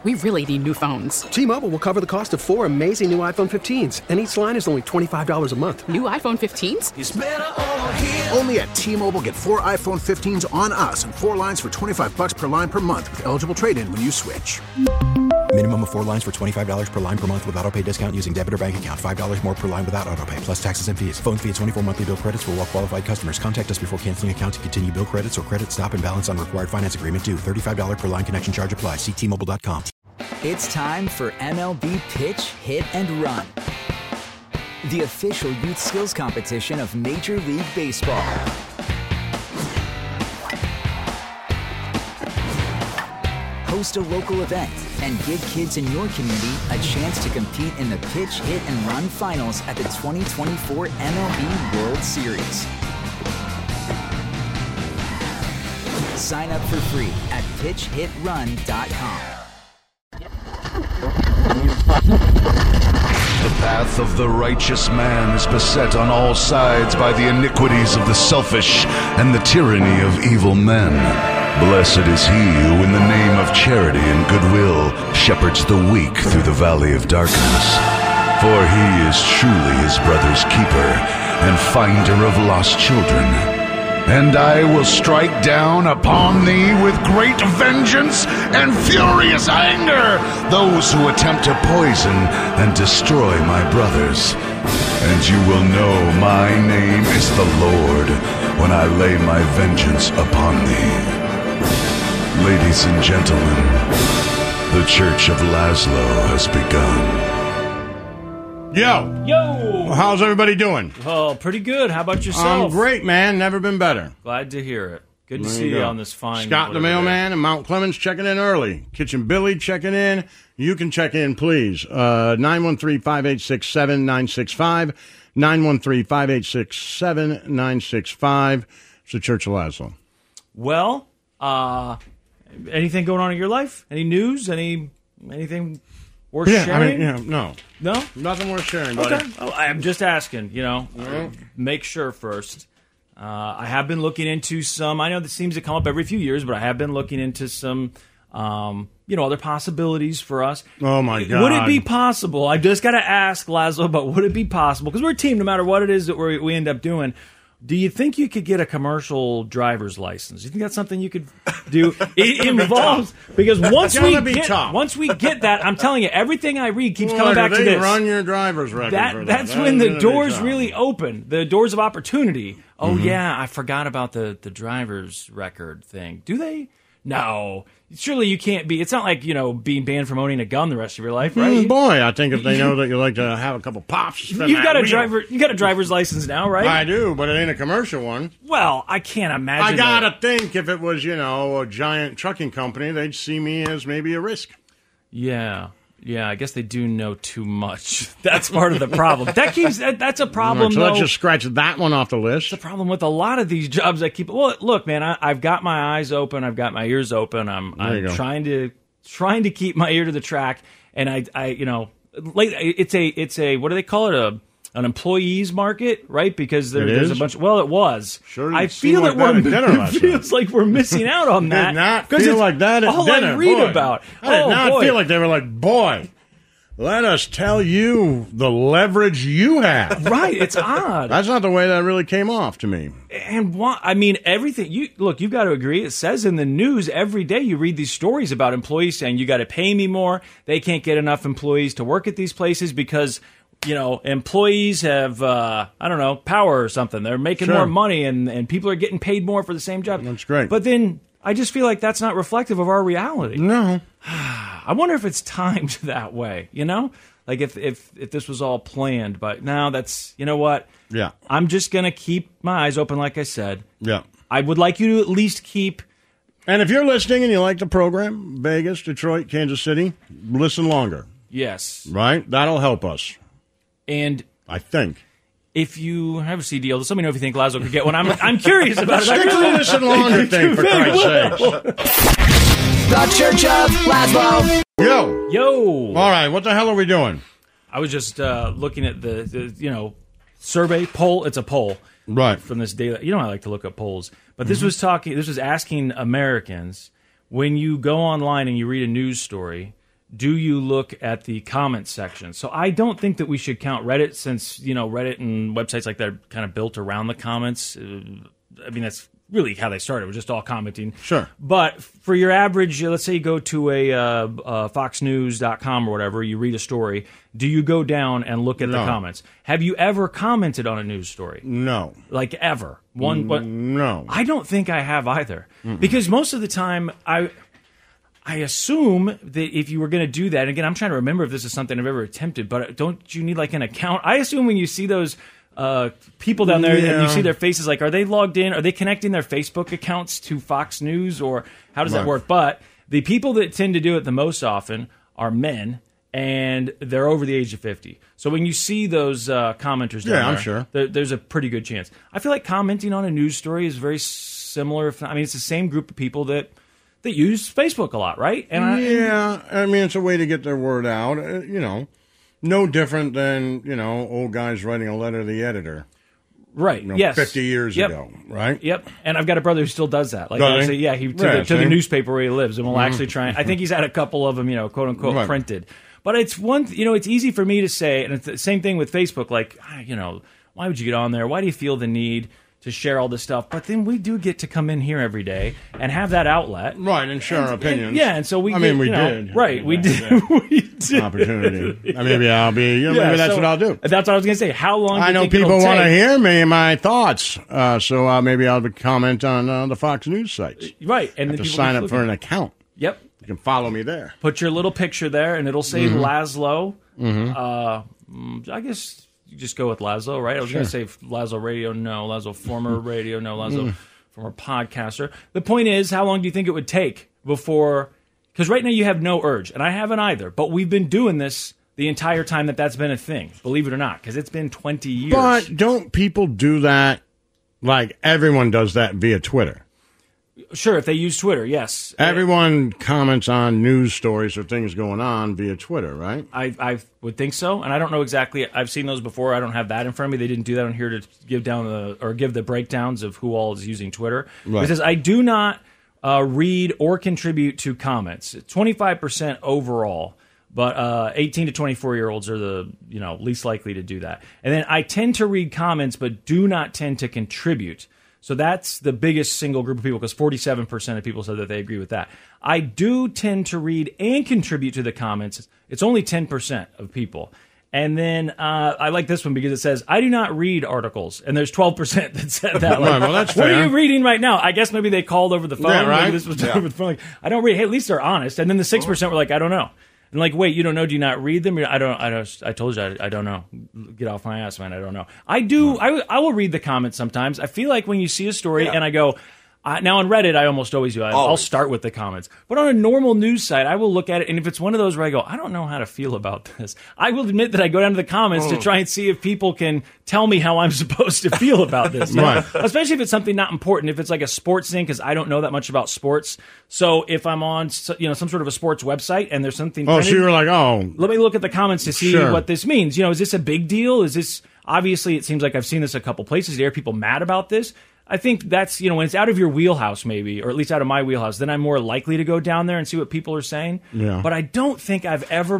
We really need new phones. T-Mobile will cover the cost of 4 amazing new iPhone 15s, and each line is only $25 a month. New iPhone 15s? It's better over here. Only at T-Mobile, get 4 iPhone 15s on us and 4 lines for $25 per line per month with eligible trade-in when you switch. Minimum of 4 lines for $25 per line per month with autopay discount using debit or bank account. $5 more per line without autopay, plus taxes and fees. Phone fee at 24 monthly bill credits for well-qualified customers. Contact us before canceling account to continue bill credits or credit stop and balance on required finance agreement due. $35 per line connection charge applies. See T-Mobile.com. It's time for MLB Pitch, Hit, and Run, the official youth skills competition of Major League Baseball. Host a local event and give kids in your community a chance to compete in the Pitch, Hit, and Run finals at the 2024 MLB World Series. Sign up for free at pitchhitrun.com. The path of the righteous man is beset on all sides by the iniquities of the selfish and the tyranny of evil men. Blessed is he who in the name of charity and goodwill shepherds the weak through the valley of darkness. For he is truly his brother's keeper and finder of lost children. And I will strike down upon thee with great vengeance and furious anger those who attempt to poison and destroy my brothers. And you will know my name is the Lord when I lay my vengeance upon thee. Ladies and gentlemen, the Church of Laszlo has begun. Yo! Yo! How's everybody doing? Oh, pretty good. How about yourself? I'm great, man. Never been better. Glad to hear it. Good to see you on this fine... Scott the mailman and Mount Clemens checking in early. Kitchen Billy checking in. You can check in, please. 913-586-7965. 913-586-7965. It's the Church of Laszlo. Well, anything going on in your life? Any news? Anything... worth sharing? No. No? Nothing worth sharing, buddy. Okay. Oh, I'm just asking, make sure first. I have been looking into some, I know this seems to come up every few years, but I have been looking into some, other possibilities for us. Oh, my God. Would it be possible? I just got to ask Laszlo, but would it be possible? Because we're a team, no matter what it is that we end up doing. Do you think you could get a commercial driver's license? Do you think that's something you could do? It involves because once we get that, I'm telling you, everything I read keeps coming back to this. Run your driver's record. That's when the doors really open, the doors of opportunity. Oh yeah, I forgot about the driver's record thing. Do they? No. Surely you can't be. It's not like, being banned from owning a gun the rest of your life, right? Boy, I think if they know that you like to have a couple pops, you got a driver's license now, right? I do, but it ain't a commercial one. Well, I can't imagine. I gotta think if it was, a giant trucking company, they'd see me as maybe a risk. Yeah. Yeah, I guess they do know too much. That's part of the problem. That's a problem, right, so let's just scratch that one off the list. It's a problem with a lot of these jobs that keep... Well, look, man, I've got my eyes open. I've got my ears open. I'm trying to keep my ear to the track. And it's a what do they call it? An employees market, right? Because there's a bunch. Well, it was. Sure, I feel that it feels like we're missing out on that. Did not feel like that at all dinner. I read about. I did not feel like they were like, boy, let us tell you the leverage you have. Right, it's odd. That's not the way that really came off to me. And everything. You've got to agree. It says in the news every day. You read these stories about employees saying you got to pay me more. They can't get enough employees to work at these places because employees have, power or something. They're making more money and people are getting paid more for the same job. That's great. But then I just feel like that's not reflective of our reality. No. I wonder if it's timed that way, Like if this was all planned. But now that's, you know what? Yeah. I'm just going to keep my eyes open, like I said. Yeah. I would like you to at least keep... And if you're listening and you like the program, Vegas, Detroit, Kansas City, listen longer. Yes. Right? That'll help us. And I think if you have a CD deal, just let me know if you think Laszlo could get one. I'm curious about it. Stick to the listen longer thing, for Christ's sakes. The Church of Laszlo. Yo. All right, what the hell are we doing? I was just looking at the survey poll. It's a poll, right, from this daily. I like to look up polls, but this was asking Americans, when you go online and you read a news story, do you look at the comments section? So I don't think that we should count Reddit, since Reddit and websites like that are kind of built around the comments. I mean, that's really how they started. It was just all commenting. Sure. But for your average, let's say you go to a foxnews.com or whatever, you read a story. Do you go down and look at the comments? Have you ever commented on a news story? No. Like ever? No. I don't think I have either. Because most of the time, I assume that if you were going to do that, and again, I'm trying to remember if this is something I've ever attempted, but don't you need like an account? I assume when you see those people down there and you see their faces, like, are they logged in? Are they connecting their Facebook accounts to Fox News, or how does that work? But the people that tend to do it the most often are men, and they're over the age of 50. So when you see those commenters down there, I'm sure there's a pretty good chance. I feel like commenting on a news story is very similar. It's the same group of people that use Facebook a lot, right? And I mean, it's a way to get their word out, no different than, old guys writing a letter to the editor. Right, yes. 50 years ago, right? Yep, and I've got a brother who still does that. Like, does he? yeah, to the newspaper where he lives, and will actually try. I think he's had a couple of them, quote-unquote, printed. But it's it's easy for me to say, and it's the same thing with Facebook, like, why would you get on there? Why do you feel the need to share all this stuff? But then we do get to come in here every day and have that outlet. Right, and share our opinions. And so we did. Right, we did. We did. Opportunity. Maybe I'll be, maybe that's what I'll do. That's what I was going to say. How long do you think people want to hear my thoughts, so maybe I'll comment on the Fox News sites. Right. And I have to sign up for an account. Yep. You can follow me there. Put your little picture there, and it'll say Laszlo. I guess you just go with Laszlo, right? I was going to say Laszlo Radio, no. Laszlo former radio, no. Laszlo former podcaster. The point is, how long do you think it would take before... Because right now you have no urge, and I haven't either. But we've been doing this the entire time that's been a thing, believe it or not, because it's been 20 years. But don't people do that, like everyone does that via Twitter? Sure, if they use Twitter, yes. Everyone comments on news stories or things going on via Twitter, right? I would think so, and I don't know exactly. I've seen those before. I don't have that in front of me. They didn't do that on here to give the breakdowns of who all is using Twitter. Right. It says, I do not read or contribute to comments. 25% overall, but 18 to 24-year-olds are the least likely to do that. And then I tend to read comments, but do not tend to contribute. So that's the biggest single group of people, because 47% of people said that they agree with that. I do tend to read and contribute to the comments. It's only 10% of people. And then I like this one because it says, I do not read articles. And there's 12% that said that. Like, well, that's what fair. are you reading right now? I guess maybe they called over the phone. Yeah, right? Maybe this was done over the phone. Like, I don't read. Hey, at least they're honest. And then the 6% were like, I don't know. And like, wait, you don't know? Do you not read them? I told you I don't know. Get off my ass, man. I don't know. I do. I will read the comments sometimes. I feel like when you see a story and I go, now on Reddit, I almost always do. I'll start with the comments. But on a normal news site, I will look at it, and if it's one of those where I go, I don't know how to feel about this, I will admit that I go down to the comments to try and see if people can tell me how I'm supposed to feel about this. Right. Especially if it's something not important, if it's like a sports thing, because I don't know that much about sports. So if I'm on some sort of a sports website and there's something printed, so you're like, let me look at the comments to see what this means. Is this a big deal? Is this, obviously it seems like I've seen this a couple places. Are people mad about this? I think that's, when it's out of your wheelhouse maybe, or at least out of my wheelhouse, then I'm more likely to go down there and see what people are saying. Yeah. But I don't think I've ever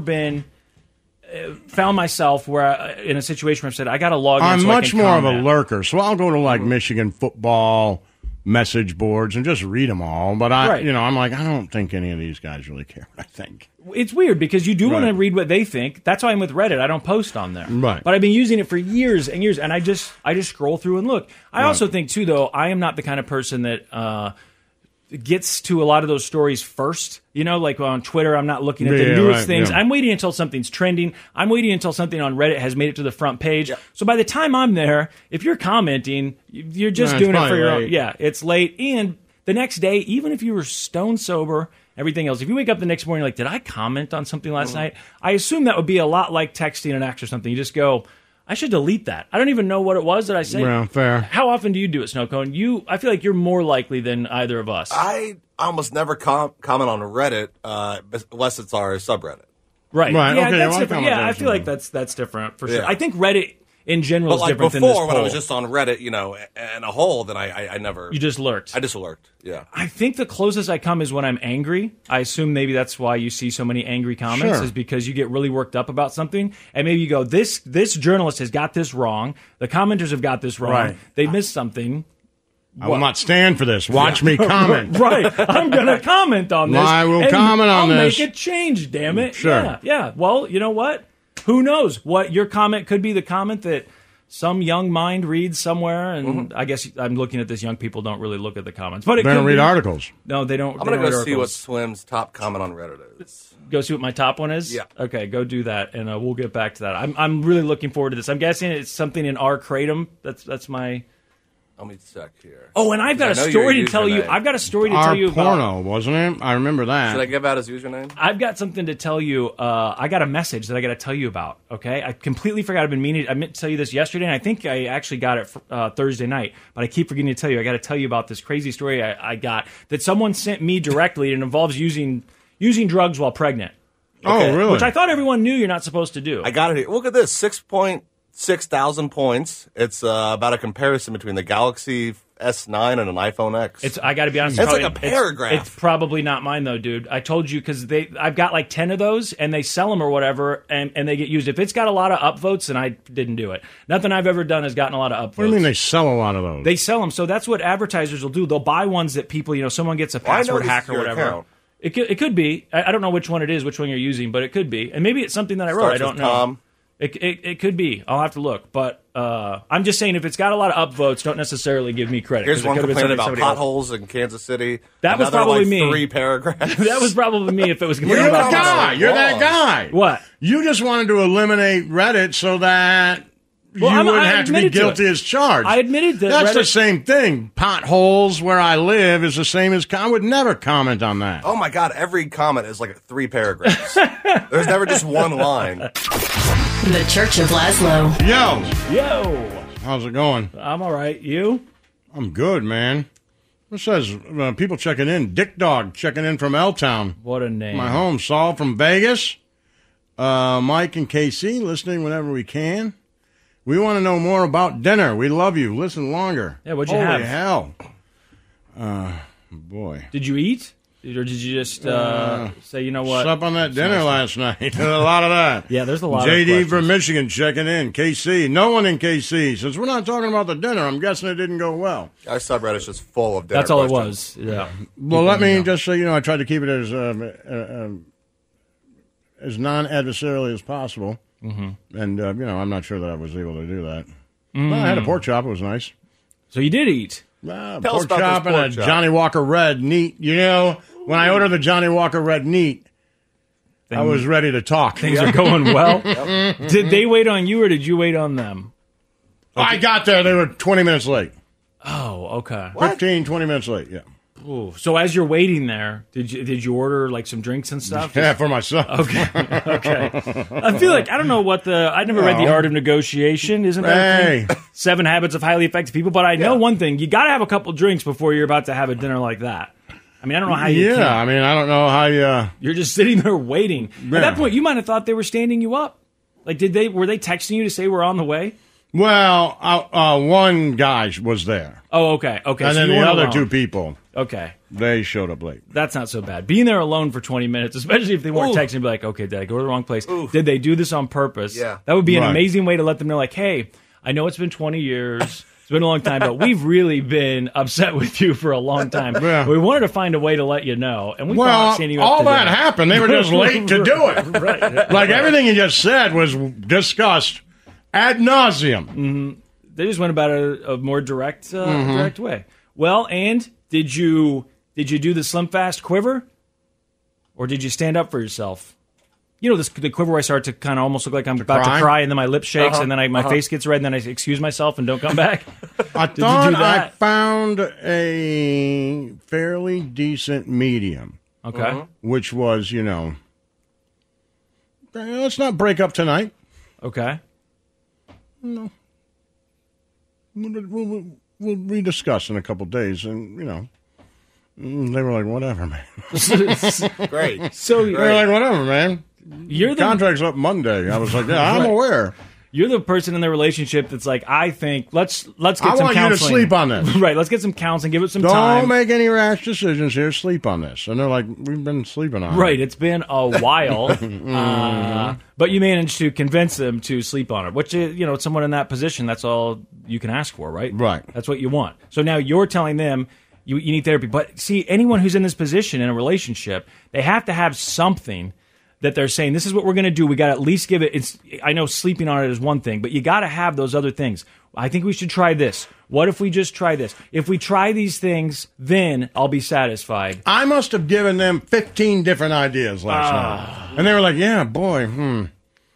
found myself in a situation where I've said, I got to log in. I'm so much I can more comment. of a lurker, so I'll go to like Michigan football message boards and just read them all. But I'm like, I don't think any of these guys really care what I think. It's weird because you do want to read what they think. That's why I'm with Reddit. I don't post on there. Right. But I've been using it for years and years, and I just scroll through and look. I also think, too, though, I am not the kind of person that gets to a lot of those stories first. Like on Twitter, I'm not looking at the newest things. Yeah. I'm waiting until something's trending. I'm waiting until something on Reddit has made it to the front page. Yeah. So by the time I'm there, if you're commenting, you're just doing it for your own. Yeah, it's late. And the next day, even if you were stone sober, everything else, if you wake up the next morning like, did I comment on something last night? I assume that would be a lot like texting an ex or something. You just go, I should delete that. I don't even know what it was that I said. Well, fair. How often do you do it, Snowcone? I feel like you're more likely than either of us. I almost never comment on a Reddit unless it's our subreddit. Right. Right. Yeah, okay, that's different. Yeah, I feel like that's different for sure. I think Reddit in general But is like different before, than this when I poll. was just on Reddit, in a hole, then I never. You just lurked. I just lurked. Yeah. I think the closest I come is when I'm angry. I assume maybe that's why you see so many angry comments, Sure. is because you get really worked up about something, and maybe you go, this journalist has got this wrong. The commenters have got this wrong. Right. They missed something. I will not stand for this. Watch me comment. Right. I'm going to comment on this. I will and comment on I'll this. make a change, damn it. Sure. Yeah. Well, you know what? Who knows? What your comment could be the comment that some young mind reads somewhere, and I guess I'm looking at this. Young people don't really look at the comments, but it They could don't read be. articles. No, they don't. I'm they going don't to read go see what articles. Swim's top comment on Reddit is. Go see what my top one is. Yeah. Okay, go do that, and we'll get back to that. I'm really looking forward to this. I'm guessing it's something in our kratom. That's my. Let me check here. Oh, and I've got a story to tell you. I've got a story to tell you about. porno, wasn't it? I remember that. Should I give out his username? I've got something to tell you. I got a message that I got to tell you about. Okay, I completely forgot. I meant to tell you this yesterday, and I think I actually got it Thursday night. But I keep forgetting to tell you. I got to tell you about this crazy story I got that someone sent me directly, and it involves using drugs while pregnant. Okay. Oh, really? Which I thought everyone knew you're not supposed to do. I got it here. Look at this, 6,600 points. It's about a comparison between the Galaxy S9 and an iPhone X. I got to be honest. It's like a paragraph. It's probably not mine though, dude. I told you because I've got like 10 of those, and they sell them or whatever, and they get used. If it's got a lot of upvotes, then I didn't do it. Nothing I've ever done has gotten a lot of upvotes. What do you mean they sell a lot of those? They sell them, so that's what advertisers will do. They'll buy ones that people, someone gets a password hack or whatever. Account. It could be. I don't know which one it is, which one you're using, but it could be, and maybe it's something that I wrote. I don't know. Tom. It could be. I'll have to look, but I'm just saying if it's got a lot of upvotes, don't necessarily give me credit. Here's one complaining about somebody else. potholes in Kansas City. That was Another, probably like, me. 3 paragraphs. That was probably me if it was You're complaining about that guy. potholes. You're that guy. What? You just wanted to eliminate Reddit so that Well, you wouldn't I have to be admitted to guilty it. as charged. I admitted that That's the Reddit- same thing. Potholes where I live is the same as... I would never comment on that. Oh, my God. Every comment is like 3 paragraphs. There's never just one line. The Church of Laszlo. Yo. How's it going? I'm all right. You? I'm good, man. It says people checking in. Dick Dog checking in from L-Town. What a name. My home. Saul from Vegas. Mike and KC listening whenever we can. We want to know more about dinner. We love you. Listen longer. Yeah, what'd you Holy have? hell. Boy. Did you eat? Or did you just say, you know what? Slept on that dinner last night. A lot of that. Yeah, there's a lot of JD questions. from Michigan checking in. KC. No one in KC. Since we're not talking about the dinner, I'm guessing it didn't go well. Our subreddit's just full of dinner That's all questions. it was. Yeah. Well, let me just say, I tried to keep it as non-adversarially as possible. Mm-hmm. And, I'm not sure that I was able to do that. But I had a pork chop. It was nice. So you did eat. Tell us Pork about chop this and a pork chop. Johnny Walker Red neat. When I ordered the Johnny Walker Red neat, I was ready to talk. Things are going well. Did they wait on you or did you wait on them? I got there. They were 20 minutes late. Oh, okay. 15, 20 minutes late, yeah. Ooh. So as you're waiting there, did you order like some drinks and stuff? Yeah, for myself. Okay. I feel like I don't know what I never read The Art of Negotiation. Isn't that a thing? 7 Habits of Highly Effective People. But I know one thing: you got to have a couple drinks before you're about to have a dinner like that. I mean, I don't know how you. Yeah, can. I mean, I don't know how you. You're just sitting there waiting. Yeah. At that point, you might have thought they were standing you up. Like, were they texting you to say we're on the way? Well, one guy was there. Oh, okay. And And then the other 2 people, Okay. they showed up late. That's not so bad. Being there alone for 20 minutes, especially if they weren't texting, be like, okay, did I go to the wrong place? Did they do this on purpose? Yeah. That would be an Right. amazing way to let them know, like, hey, I know it's been 20 years. It's been a long time, but we've really been upset with you for a long time. Yeah. We wanted to find a way to let you know. And we Well, thought standing you up all to that dinner. happened. They were just late to do it. Right. Like everything you just said was discussed ad nauseum. They just went about a more direct way. Well, and did you do the Slim Fast quiver, or did you stand up for yourself? You know, the quiver where I start to kind of almost look like I'm about cry? to cry, and then my lip shakes, and then my face gets red, and then I excuse myself and don't come back. I Did you thought do I that? found a fairly decent medium, Okay. which was, let's not break up tonight. Okay. We'll rediscuss in a couple days, and they were like, "Whatever, man." Great. So They were like, "Whatever, man." you're the Contract's up Monday. I was like, "Yeah, I'm aware." You're the person in the relationship that's like, I think let's get some counseling. I want you to sleep on this. Right, let's get some counseling, give it some Don't time. make any rash decisions here. Sleep on this. And they're like, we've been sleeping on it. Right, it's been a while. But you managed to convince them to sleep on it, which, someone in that position, that's all you can ask for, right? Right. That's what you want. So now you're telling them you need therapy. But see, anyone who's in this position in a relationship, they have to have something that they're saying, this is what we're going to do. We got to at least give it. I know sleeping on it is one thing, but you got to have those other things. I think we should try this. What if we just try this? If we try these things, then I'll be satisfied. I must have given them 15 different ideas last night. And they were like, yeah, boy,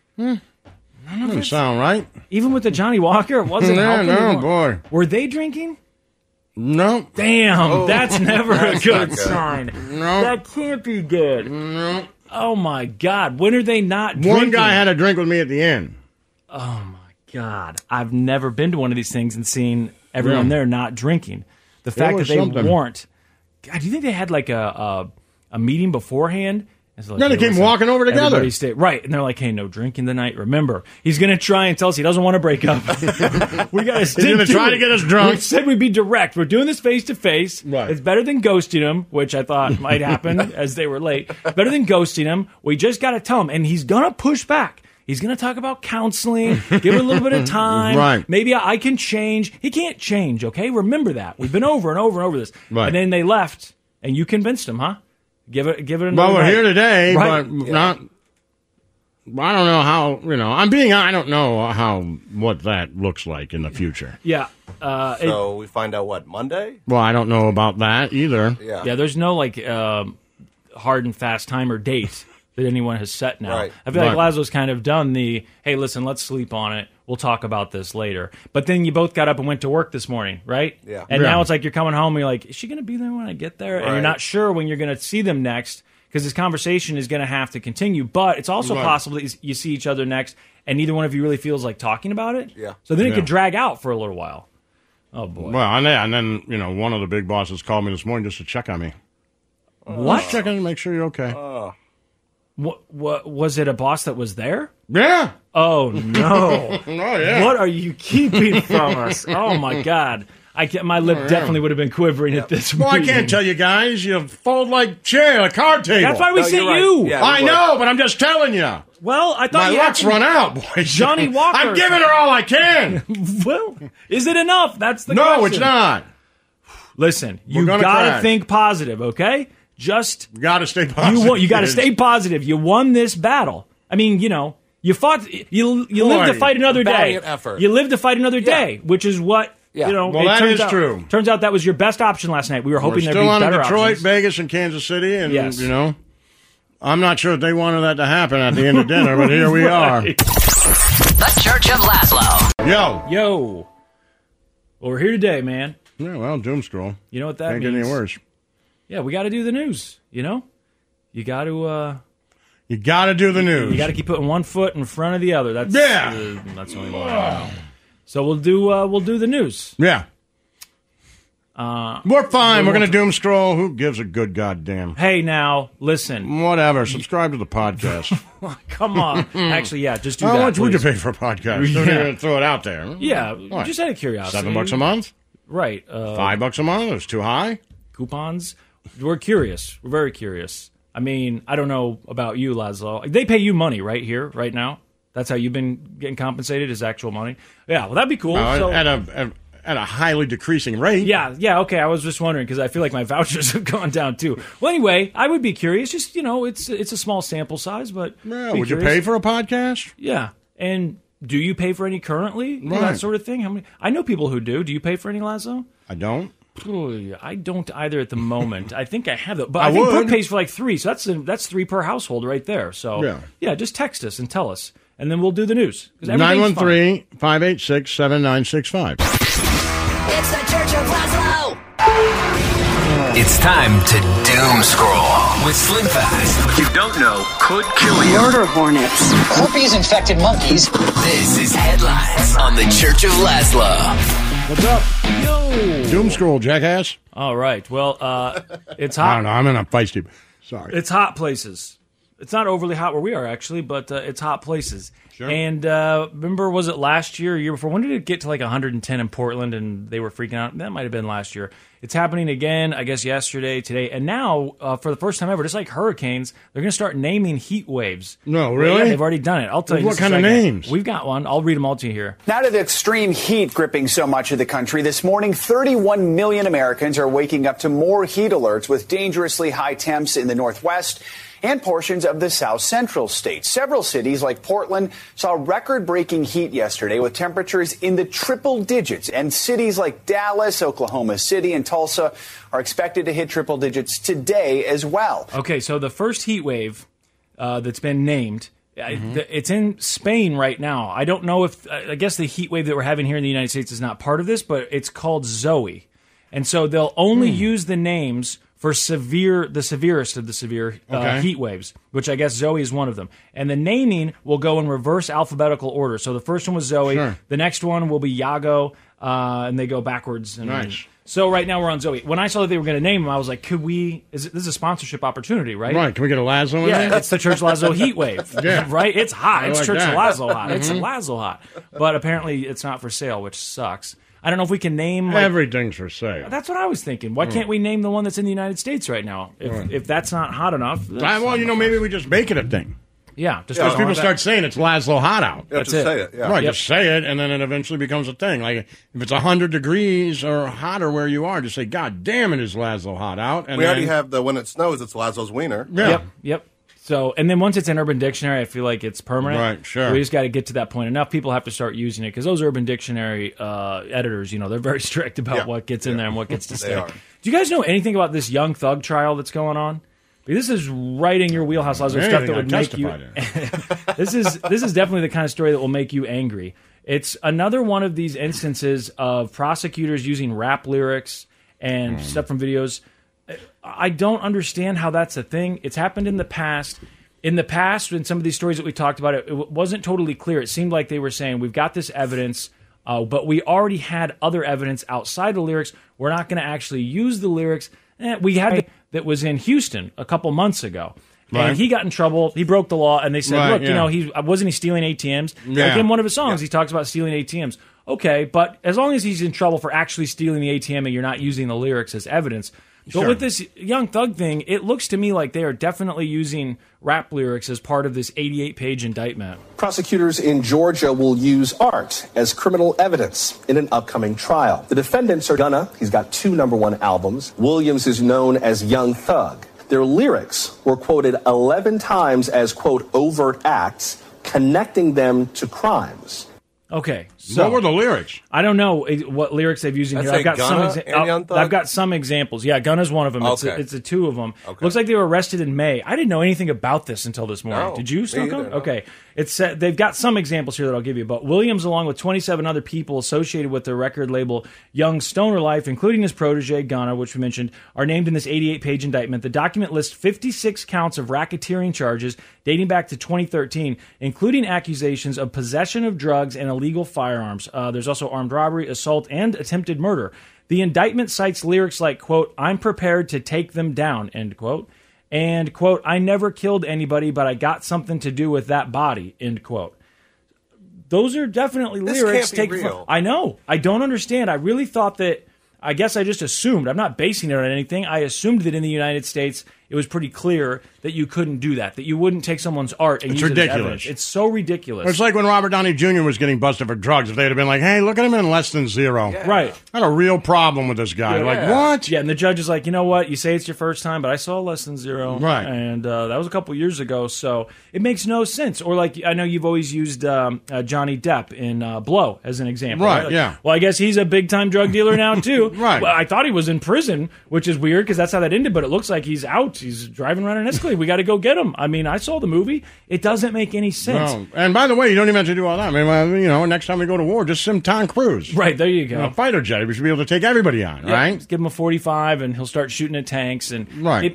doesn't sound right. Even with the Johnny Walker, it wasn't helping. No, boy. Were they drinking? No. Damn, that's never a good sign. No. That can't be good. No. Oh, my God. When are they not drinking? One guy had a drink with me at the end. Oh, my God. I've never been to one of these things and seen everyone there not drinking. The fact that they weren't. God, do you think they had like a meeting beforehand? Like, then they came walking over together. Right. And they're like, hey, no drinking tonight. Remember, he's going to try and tell us he doesn't want to break up. We got to stick to it. He's going to try to get us drunk. We said we'd be direct. We're doing this face-to-face. Right. It's better than ghosting him, which I thought might happen as they were late. Better than ghosting him. We just got to tell him. And he's going to push back. He's going to talk about counseling, give it a little bit of time. Right. Maybe I can change. He can't change, okay? Remember that. We've been over and over and over this. Right. And then they left, and you convinced him, huh? Give it another Well, we're night. here today, Right. but not. I don't know how, I don't know what that looks like in the future. Yeah. So we find out what, Monday? Well, I don't know about that either. Yeah. There's no hard and fast time or date that anyone has set now. Right. I feel like Laszlo's kind of done the, hey, listen, let's sleep on it. We'll talk about this later. But then you both got up and went to work this morning, right? Yeah. And Yeah. now it's like you're coming home and you're like, is she going to be there when I get there? And you're Right. not sure when you're going to see them next because this conversation is going to have to continue. But it's also Right. possible that you see each other next and neither one of you really feels like talking about it. Yeah. So then it Yeah. could drag out for a little while. Oh, boy. Well, and then one of the big bosses called me this morning just to check on me. What? Just checking to make sure you're okay. What was it? A boss that was there? Yeah. Oh no! Oh, yeah. What are you keeping from us? Oh my God! My lip definitely would have been quivering at this. Well, I meeting. can't tell you guys. You fold like a card table. That's why we No, sent you're right. you. Yeah. I know, but I'm just telling you. Well, I thought My you luck's had to- run out, boys. Johnny Walker. I'm giving her all I can. Well, is it enough? That's the No, question. it's not. Listen, We're you gonna gotta crash. think positive, okay? Just You got to stay positive. you got to kids. stay positive. You won this battle. I mean, you fought. You live to Boy, fight another day. valiant effort. You live to fight another day, which is what. Yeah. Well, it that turns is out, true. Turns out that was your best option last night. We were We're hoping there'd still be on in better Detroit, options. Vegas, and Kansas City, and Yes. I'm not sure if they wanted that to happen at the end of dinner, but here we are. The Church of Laszlo. Yo. Well, we're here today, man. Yeah, well, doom scroll. You know what that Can't means? get any worse. Yeah, we got to do the news. You got to. You got to do the news. You got to keep putting one foot in front of the other. That's that's the only way. I know. So we'll do the news. Yeah. We're fine. We're going to doom scroll. Who gives a good goddamn? Hey, now listen. Whatever. Subscribe to the podcast. Come on. Actually, yeah, just do How that. much would you please. pay for a podcast? Don't Yeah. even throw it out there. Yeah, What? just out of curiosity. $7 a month? Right. $5 a month? It's too high? Coupons. We're curious. We're very curious. I mean, I don't know about you, Laszlo. They pay you money right here, right now. That's how you've been getting compensated, is actual money. Yeah, well, that'd be cool. So- At a highly decreasing rate. Yeah, okay. I was just wondering because I feel like my vouchers have gone down too. Well, anyway, I would be curious. Just it's a small sample size, but Yeah, be would you curious. pay for a podcast? Yeah, and do you pay for any currently? You know, Right. that sort of thing. How many? I know people who do. Do you pay for any, Laszlo? I don't. Ooh, I don't either at the moment. I think I have it, but I I think would. Brooke pays for like 3, so that's 3 per household right there. So Yeah. just text us and tell us, and then we'll do the news. 'Cause everything's fine. 913-586-7965. It's the Church of Laszlo. It's time to doom scroll with Slim Fast. What you don't know could kill you. Murder hornets. Herpes-infected monkeys. This is Headlines on the Church of Laszlo. What's up? Yo! Doom scroll, jackass. All right. Well, it's I hot. don't know. I'm in a feisty. Sorry. It's hot places. It's not overly hot where we are, actually, but it's hot places. Sure. And remember, was it last year or year before? When did it get to like 110 in Portland and they were freaking out? That might have been last year. It's happening again, I guess, yesterday, today. And now, for the first time ever, just like hurricanes, they're going to start naming heat waves. No, really? Yeah, they've already done it. I'll tell you. What kind of names? We've got one. I'll read them all to you here. Now to the extreme heat gripping so much of the country. This morning, 31 million Americans are waking up to more heat alerts with dangerously high temps in the Northwest and portions of the South Central states. Several cities like Portland saw record-breaking heat yesterday with temperatures in the triple digits. And cities like Dallas, Oklahoma City, and Tulsa are expected to hit triple digits today as well. Okay, so the first heat wave that's been named, it's in Spain right now. I don't know if, I guess the heat wave that we're having here in the United States is not part of this, but it's called Zoe. And so they'll only use the names for the severest of the severe heat waves, which I guess Zoe is one of them. And the naming will go in reverse alphabetical order. So the first one was Zoe. Sure. The next one will be Yago, and they go backwards. And Nice. So right now we're on Zoe. When I saw that they were going to name them, I was like, this is a sponsorship opportunity, right? Right. Can we get a Laszlo in there? Yeah, it's the Church Laszlo heat wave. Yeah. Right? It's hot. I It's like Church that. Laszlo hot. It's Mhm. Laszlo hot. But apparently it's not for sale, which sucks. I don't know if we can name like, Everything's for sale. that's what I was thinking. Why can't we name the one that's in the United States right now? If that's not hot enough. Well, maybe we just make it a thing. Yeah. Just Because people start saying it's Laszlo hot out. Yeah, That's just it. say it. Yeah. Right, Yep. just say it, and then it eventually becomes a thing. Like, if it's 100 degrees or hotter where you are, just say, God damn it, is Laszlo hot out? And We already then- have when it snows, it's Laszlo's wiener. Yeah. Yep. So, and then once it's in Urban Dictionary, I feel like it's permanent. Right, sure. We just got to get to that point. Enough people have to start using it because those Urban Dictionary editors, they're very strict about what gets in there and what gets to stay. are. Do you guys know anything about this Young Thug trial that's going on? This is right in your wheelhouse, Lazo. Stuff that would make you. This is definitely the kind of story that will make you angry. It's another one of these instances of prosecutors using rap lyrics and stuff from videos. I don't understand how that's a thing. It's happened in the past. In some of these stories that we talked about, it wasn't totally clear. It seemed like they were saying, we've got this evidence, but we already had other evidence outside the lyrics. We're not going to actually use the lyrics. We had that was in Houston a couple months ago. Right. And he got in trouble. He broke the law, and they said, Right, look, yeah. wasn't he stealing ATMs? Yeah. Like in one of his songs, he talks about stealing ATMs. Okay, but as long as he's in trouble for actually stealing the ATM and you're not using the lyrics as evidence. But with this Young Thug thing, it looks to me like they are definitely using rap lyrics as part of this 88-page indictment. Prosecutors in Georgia will use art as criminal evidence in an upcoming trial. The defendants are Gunna. He's got 2 #1 albums. Williams is known as Young Thug. Their lyrics were quoted 11 times as, quote, overt acts, connecting them to crimes. Okay, so what were the lyrics? I don't know what lyrics they've used in here. I've got some examples. Yeah, Gunna's one of them. Okay. It's the 2 of them. Okay. Looks like they were arrested in May. I didn't know anything about this until this morning. No, Did you, Stone Cold? no. Okay. They've got some examples here that I'll give you. But Williams, along with 27 other people associated with the record label Young Stoner Life, including his protege Gunna, which we mentioned, are named in this 88-page indictment. The document lists 56 counts of racketeering charges dating back to 2013, including accusations of possession of drugs and illegal firearms. There's also armed robbery, assault, and attempted murder. The indictment cites lyrics like, quote, I'm prepared to take them down, end quote, and, quote, I never killed anybody, but I got something to do with that body, end quote. Those are definitely This lyrics. can't be real. I know. I don't understand. I really thought that, I guess I just assumed, I'm not basing it on anything, I assumed that in the United States it was pretty clear that you couldn't do that you wouldn't take someone's art and It's use ridiculous. it as evidence. It's so ridiculous. It's like when Robert Downey Jr. was getting busted for drugs. If they'd have been like, hey, look at him in Less Than Zero. Yeah. Right. I had a real problem with this guy. Yeah. Like, what? Yeah, and the judge is like, you know what? You say it's your first time, but I saw Less Than Zero. Right. And that was a couple years ago, so it makes no sense. Or like, I know you've always used Johnny Depp in Blow as an example. Right, Like, yeah. Well, I guess he's a big-time drug dealer now, too. Right. Well, I thought he was in prison, which is weird because that's how that ended, but it looks like he's out. He's driving around an Escalade. We got to go get him. I mean, I saw the movie. It doesn't make any sense. No. And by the way, you don't even have to do all that. I mean, next time we go to war, just sim Tom Cruise. Right, there you go. A fighter jet. We should be able to take everybody on, Yeah, right? just give him a 45 and he'll start shooting at tanks. And Right.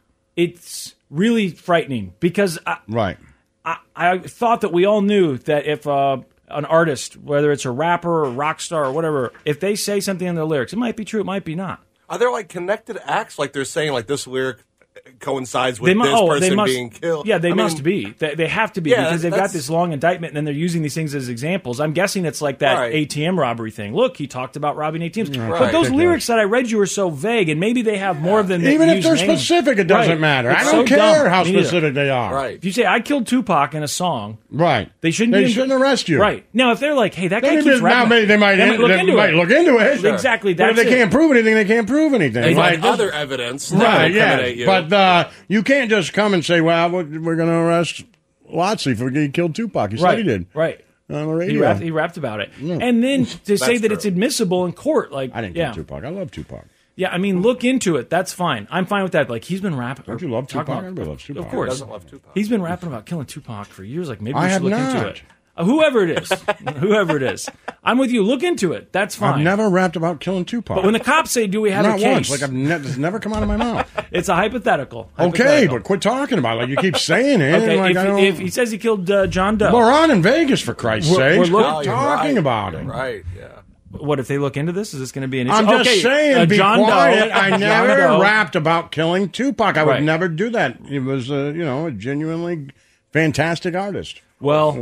it's really frightening because Right. I thought that we all knew that if an artist, whether it's a rapper or rock star or whatever, if they say something in their lyrics, it might be true, it might be not. Are there like connected acts? Like they're saying like this lyric coincides with person being killed. Yeah, they must be. They have to be because they've got that's- this long indictment, and then they're using these things as examples. I'm guessing it's like that Right. ATM robbery thing. Look, he talked about robbing ATMs. Right. But those Ridiculous. lyrics that I read you were so vague, and maybe they have more of them. Even that if they're use names. specific, it doesn't Right. matter. It's I so don't care dumb. how Me neither. specific they are. Right. If you say I killed Tupac in a song, Right. they shouldn't. They be shouldn't arrest you. Right now, if they're like, "Hey, that guy Then keeps now rapping," they might look into it. Sure. Exactly. But if That's they it. can't prove anything, they can't prove anything. They Like find this- other evidence that Right, would incriminate you. But you can't just come and say, well, we're going to arrest Lotzie for he killed Tupac. He said he did. Right. On the radio. He rapped about it. Yeah. And then to say That's that it's true. admissible in court, like, I didn't yeah. kill Tupac. I love Tupac. Yeah, I mean, look into it. That's fine. I'm fine with that. Like, he's been rapping. Don't you love talking Tupac? about- Everybody loves Tupac. Of course. Who doesn't love Tupac? He's been rapping about killing Tupac for years. Like, maybe we I should have look not. into it. Whoever it is. Whoever it is. I'm with you. Look into it. That's fine. I've never rapped about killing Tupac. But when the cops say, do we have Not a case? once. Like it's never come out of my mouth. It's a hypothetical. Okay, Hypothetical. but quit talking about it. Like you keep saying it. Okay, like, if he says he killed John Doe. we're on in Vegas, for Christ's We're- sake. we're looking- Quit talking about it. Right, yeah. What if they look into this? Is this going to be an issue? I'm just okay, saying, be John quiet. Doe, I John never Doe. rapped about killing Tupac. I would Right. never do that. He was, a genuinely fantastic artist. Well,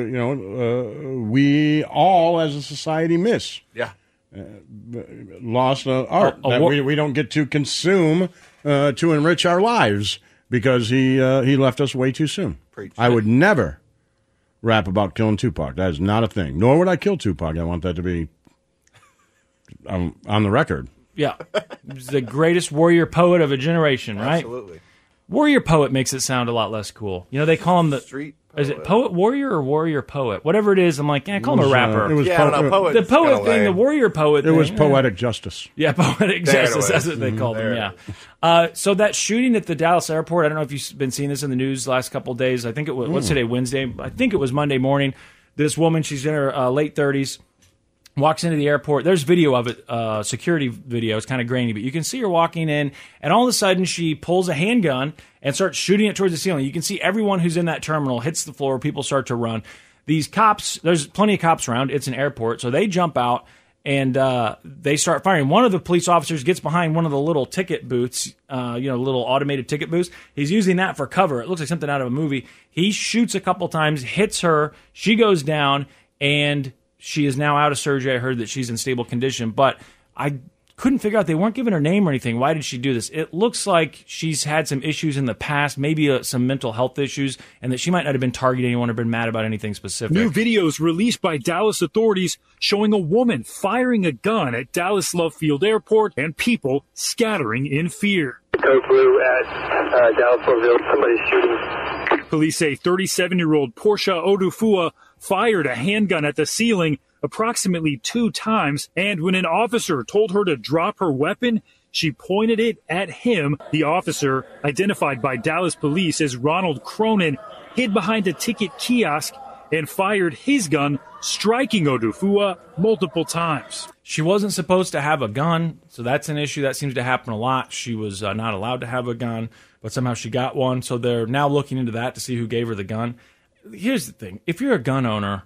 we all as a society miss. Yeah. Lost art that we don't get to consume to enrich our lives because he left us way too soon. Preach. I would never rap about killing Tupac. That is not a thing. Nor would I kill Tupac. I want that to be on the record. Yeah. He's the greatest warrior poet of a generation, right? Absolutely. Warrior poet makes it sound a lot less cool. You know, they call him the Street Is it poet warrior or warrior poet? Whatever it is, I'm like, call him a rapper. It was Yeah, I don't know, poet. The poet thing, the warrior poet It thing. was poetic justice. Yeah, poetic There it justice. was. That's what they called him, There yeah. So that shooting at the Dallas airport, I don't know if you've been seeing this in the news the last couple of days. I think it was, what's today, Wednesday? I think it was Monday morning. This woman, she's in her late 30s, walks into the airport. There's video of it, security video. It's kind of grainy, but you can see her walking in, and all of a sudden she pulls a handgun and starts shooting it towards the ceiling. You can see everyone who's in that terminal hits the floor. People start to run. These cops, there's plenty of cops around. It's an airport, so they jump out and they start firing. One of the police officers gets behind one of the little ticket booths, little automated ticket booths. He's using that for cover. It looks like something out of a movie. He shoots a couple times, hits her. She goes down, and she is now out of surgery. I heard that she's in stable condition, but I couldn't figure out. They weren't giving her name or anything. Why did she do this? It looks like she's had some issues in the past, maybe some mental health issues, and that she might not have been targeting anyone or been mad about anything specific. New videos released by Dallas authorities showing a woman firing a gun at Dallas Love Field Airport and people scattering in fear. Code Blue at Dallas Love Field. Somebody's shooting. Police say 37-year-old Portia Odufua fired a handgun at the ceiling approximately 2 times, and when an officer told her to drop her weapon, she pointed it at him. The officer, identified by Dallas police as Ronald Cronin, hid behind a ticket kiosk and fired his gun, striking Odufua multiple times. She wasn't supposed to have a gun, so that's an issue. That seems to happen a lot. She was not allowed to have a gun, but somehow she got one, so they're now looking into that to see who gave her the gun. Here's the thing. If you're a gun owner,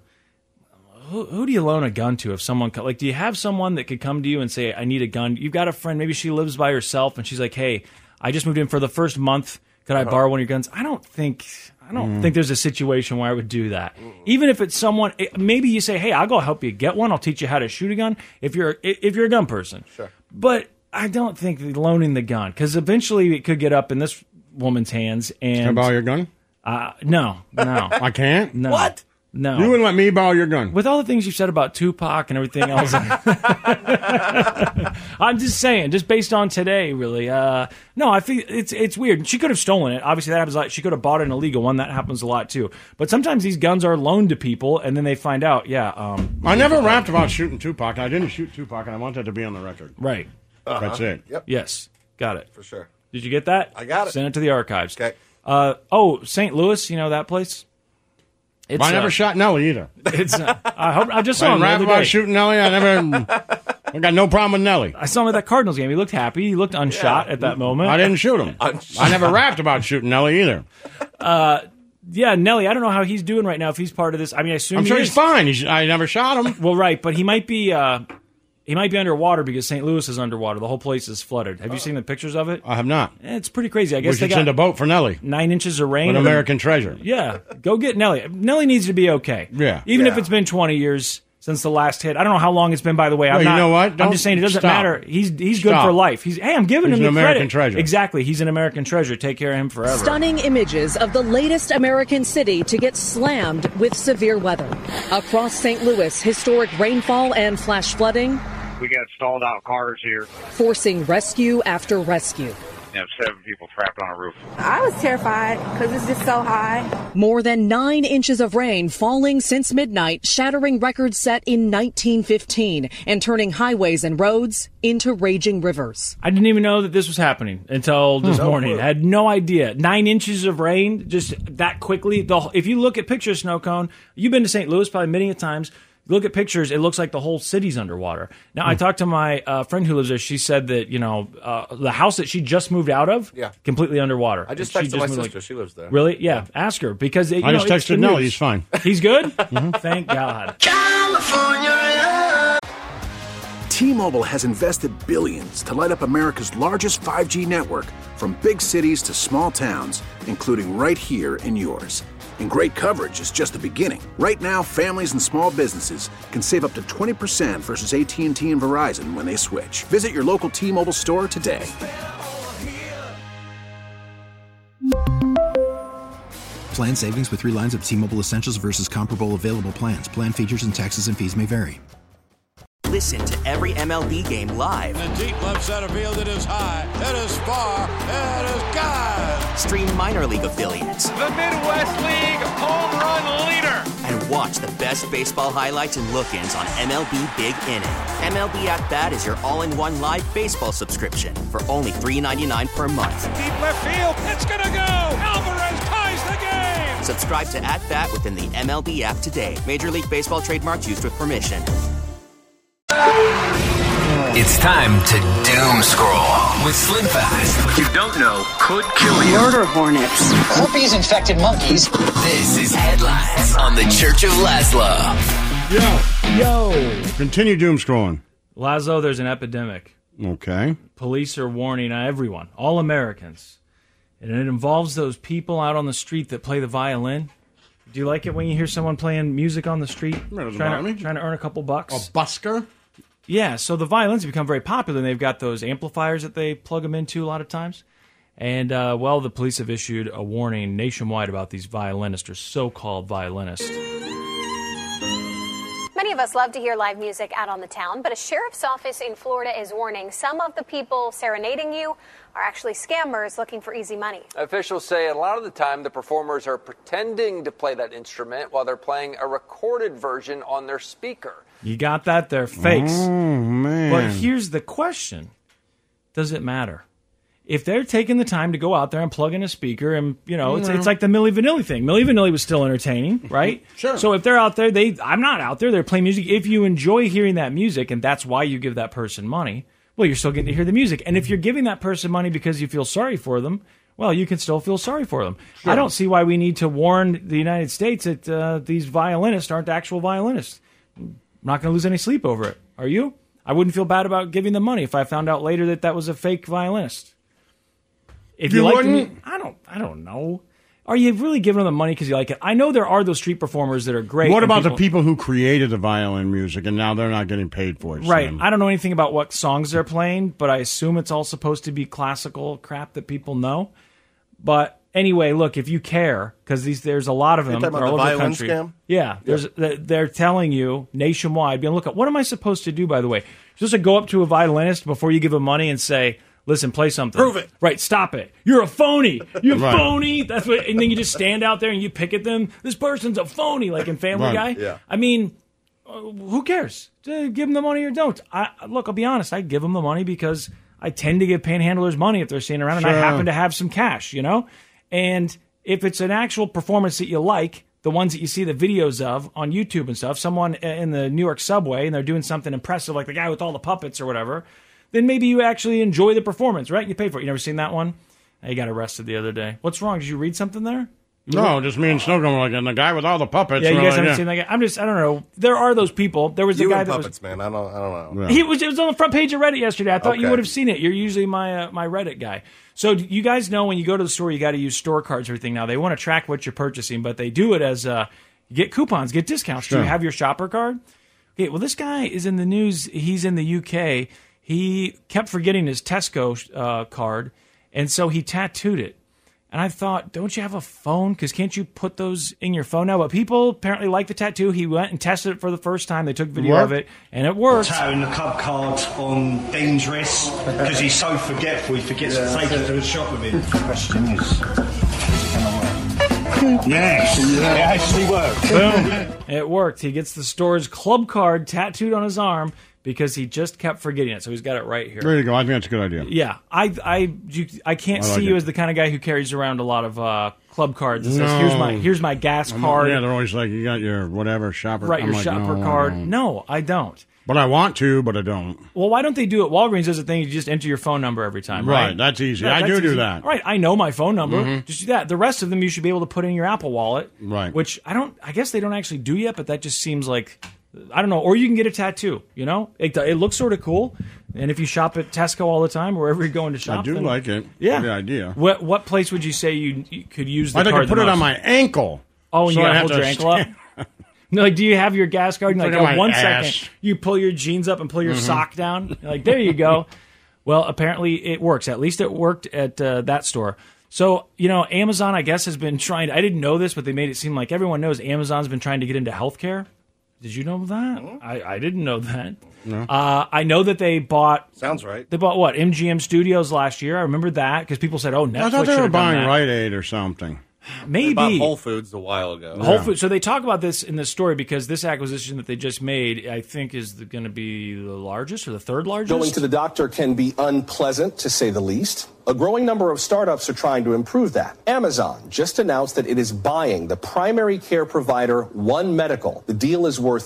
who do you loan a gun to? If someone, like, do you have someone that could come to you and say, I need a gun? You've got a friend, maybe she lives by herself, and she's like, hey, I just moved in for the first month. Could I borrow one of your guns? I don't think there's a situation where I would do that. Even if it's someone, maybe you say, hey, I'll go help you get one. I'll teach you how to shoot a gun if you're a gun person. Sure. But I don't think loaning the gun, because eventually it could get up in this woman's hands. And Can I borrow your gun? No. I can't? No. What? No. You wouldn't let me borrow your gun? With all the things you've said about Tupac and everything else. I'm just saying, just based on today, really. No, I think it's weird. She could have stolen it. Obviously, that happens a lot. She could have bought an illegal one. That happens a lot, too. But sometimes these guns are loaned to people, and then they find out, I never rapped about shooting Tupac. I didn't shoot Tupac, and I want that to be on the record. Right. That's it. Yep. Yes. Got it. For sure. Did you get that? I got it. Send it to the archives. Okay. St. Louis, you know that place? I never shot Nelly either. It's. I just I saw him didn't the rap other about day. shooting Nelly. I got no problem with Nelly. I saw him at that Cardinals game. He looked happy. He looked unshot at that moment. I didn't shoot him. I never rapped about shooting Nelly either. Yeah, Nelly, I don't know how he's doing right now, if he's part of this. I mean, I assume I'm sure he's fine. I never shot him. Well, right, but he might be He might be underwater because St. Louis is underwater. The whole place is flooded. Have you seen the pictures of it? I have not. It's pretty crazy. I guess We they should got send a boat for Nelly. 9 inches of rain. An American treasure. Yeah, go get Nelly. Nelly needs to be okay. Yeah. Even if it's been 20 years since the last hit. I don't know how long it's been, by the way. Well, you know what? I'm just saying it doesn't Stop. matter. He's good Stop. for life. Hey, I'm giving He's him an the American credit. treasure. Exactly. He's an American treasure. Take care of him forever. Stunning images of the latest American city to get slammed with severe weather. Across St. Louis, historic rainfall and flash flooding. We got stalled out cars here. Forcing rescue after rescue. We have 7 people trapped on a roof. I was terrified because it's just so high. More than 9 inches of rain falling since midnight, shattering records set in 1915 and turning highways and roads into raging rivers. I didn't even know that this was happening until this morning. I had no idea. 9 inches of rain just that quickly. If you look at pictures of snow cone, you've been to St. Louis probably many a times. Look at pictures, it looks like the whole city's underwater. Now, I talked to my friend who lives there. She said that, the house that she just moved out of, completely underwater. I just And texted my moved, sister. She lives there. Really? Yeah. Ask her. Because I just texted Nelly. He's fine. He's good? Thank God. T-Mobile has invested billions to light up America's largest 5G network, from big cities to small towns, including right here in yours. And great coverage is just the beginning. Right now, families and small businesses can save up to 20% versus AT&T and Verizon when they switch. Visit your local T-Mobile store today. Plan savings with 3 lines of T-Mobile Essentials versus comparable available plans. Plan features and taxes and fees may vary. Listen to every MLB game live. In the deep left center field, it is high, it is far, it is gone. Stream minor league affiliates. The Midwest League home run leader. And watch the best baseball highlights and look-ins on MLB Big Inning. MLB At Bat is your all-in-one live baseball subscription for only $3.99 per month. Deep left field, it's gonna go. Alvarez ties the game. Subscribe to At Bat within the MLB app today. Major League Baseball trademarks used with permission. It's time to doom scroll with Slim Fast. What you don't know could kill you. Murder hornets. Herpes-infected monkeys. This is Headlines on the Church of Laszlo. Yo. Continue doom scrolling. Laszlo, there's an epidemic. Okay. Police are warning everyone, all Americans. And it involves those people out on the street that play the violin. Do you like it when you hear someone playing music on the street? Trying to earn a couple bucks? A busker? Yeah, so the violins have become very popular, and they've got those amplifiers that they plug them into a lot of times. And, the police have issued a warning nationwide about these violinists, or so-called violinists. Many of us love to hear live music out on the town, but a sheriff's office in Florida is warning some of the people serenading you are actually scammers looking for easy money. Officials say a lot of the time the performers are pretending to play that instrument while they're playing a recorded version on their speaker. You got that? They're fakes. Oh, man. But here's the question. Does it matter? If they're taking the time to go out there and plug in a speaker and, it's like the Milli Vanilli thing. Milli Vanilli was still entertaining, right? Sure. So if they're out there, I'm not out there. They're playing music. If you enjoy hearing that music and that's why you give that person money, well, you're still getting to hear the music. And if you're giving that person money because you feel sorry for them, well, you can still feel sorry for them. Sure. I don't see why we need to warn the United States that these violinists aren't actual violinists. I'm not going to lose any sleep over it. Are you? I wouldn't feel bad about giving them money if I found out later that was a fake violinist. If you like the, I don't know. Are you really giving them the money because you like it? I know there are those street performers that are great. What about the people who created the violin music and now they're not getting paid for it? Right. Sam? I don't know anything about what songs they're playing, but I assume it's all supposed to be classical crap that people know. But anyway, look, if you care, because there's a lot of them talking about all the over the violin country. scam? Yeah, they're telling you nationwide. Look, what am I supposed to do? By the way, just to go up to a violinist before you give him money and say, "Listen, play something. Prove it. Right, stop it. You're a phony. You're Right. phony." That's what. And then you just stand out there and you pick at them. This person's a phony, like in Family Right. Guy. Yeah. I mean, who cares? Give them the money or don't. Look, I'll be honest. I give them the money because I tend to give panhandlers money if they're sitting around, and I Sure. happen to have some cash, And if it's an actual performance that you like, the ones that you see the videos of on YouTube and stuff, someone in the New York subway and they're doing something impressive, like the guy with all the puppets or whatever, then maybe you actually enjoy the performance, right? You pay for it. You never seen that one? He got arrested the other day. What's wrong? Did you read something there? No, just me and Snookum, like, and the guy with all the puppets. Yeah, you guys haven't seen that guy. I don't know. There are those people. There was a You guy and that puppets, man. I don't know. Yeah. It was on the front page of Reddit yesterday. I thought you Okay. would have seen it. You're usually my my Reddit guy. So you guys know when you go to the store, you got to use store cards and everything. Now they want to track what you're purchasing, but they do it as you get coupons, get discounts. Do Sure. you have your shopper card? Okay. Well, this guy is in the news. He's in the UK. He kept forgetting his Tesco card, and so he tattooed it. And I thought, don't you have a phone? Because can't you put those in your phone now? But people apparently like the tattoo. He went and tested it for the first time. They took video of it, and it worked. Tattooing the club card on Dean's wrist because he's so forgetful. He forgets to take it to the shop with him. The question is, yes, it actually worked. Boom. It worked. He gets the store's club card tattooed on his arm because he just kept forgetting it. So he's got it right here. There you go. I think that's a good idea. Yeah. I can't see you as the kind of guy who carries around a lot of club cards and says, here's my gas card. Yeah, they're always like, you got your whatever shopper. Right, your like, shopper no, card. I don't. No, I don't. But I want to, but I don't. Well, why don't they do it? Walgreens does a thing. You just enter your phone number every time, right? Right, that's easy. Yeah, I that's do easy. that. Right, I know my phone number. Mhm. Just do that. The rest of them you should be able to put in your Apple Wallet. Right. Which I guess they don't actually do yet, but that just seems like, I don't know. Or you can get a tattoo, you know? It looks sort of cool. And if you shop at Tesco all the time, wherever you're going to shop. I do then, like it. Yeah. The idea. What place would you say you could use the I'd like card to put the it on most? my ankle. Oh, and so you I'd gotta have hold your to ankle up? No, like, do you have your gas card? And Look like, at my 1 ass. second, you pull your jeans up and pull your Mhm. sock down. You're like, there you go. Well, apparently it works. At least it worked at that store. So, Amazon, I guess, has been trying. I didn't know this, but they made it seem like everyone knows Amazon's been trying to get into healthcare. Did you know that? I didn't know that. No. I know that they bought. Sounds right. They bought what? MGM Studios last year. I remember that because people said, "Oh, Netflix." I thought they should were have done buying that. Rite Aid or something. Maybe They bought Whole Foods a while ago. Whole Foods. So they talk about this in the story because this acquisition that they just made, I think, is going to be the largest or the third largest. Going to the doctor can be unpleasant, to say the least. A growing number of startups are trying to improve that. Amazon just announced that it is buying the primary care provider One Medical. The deal is worth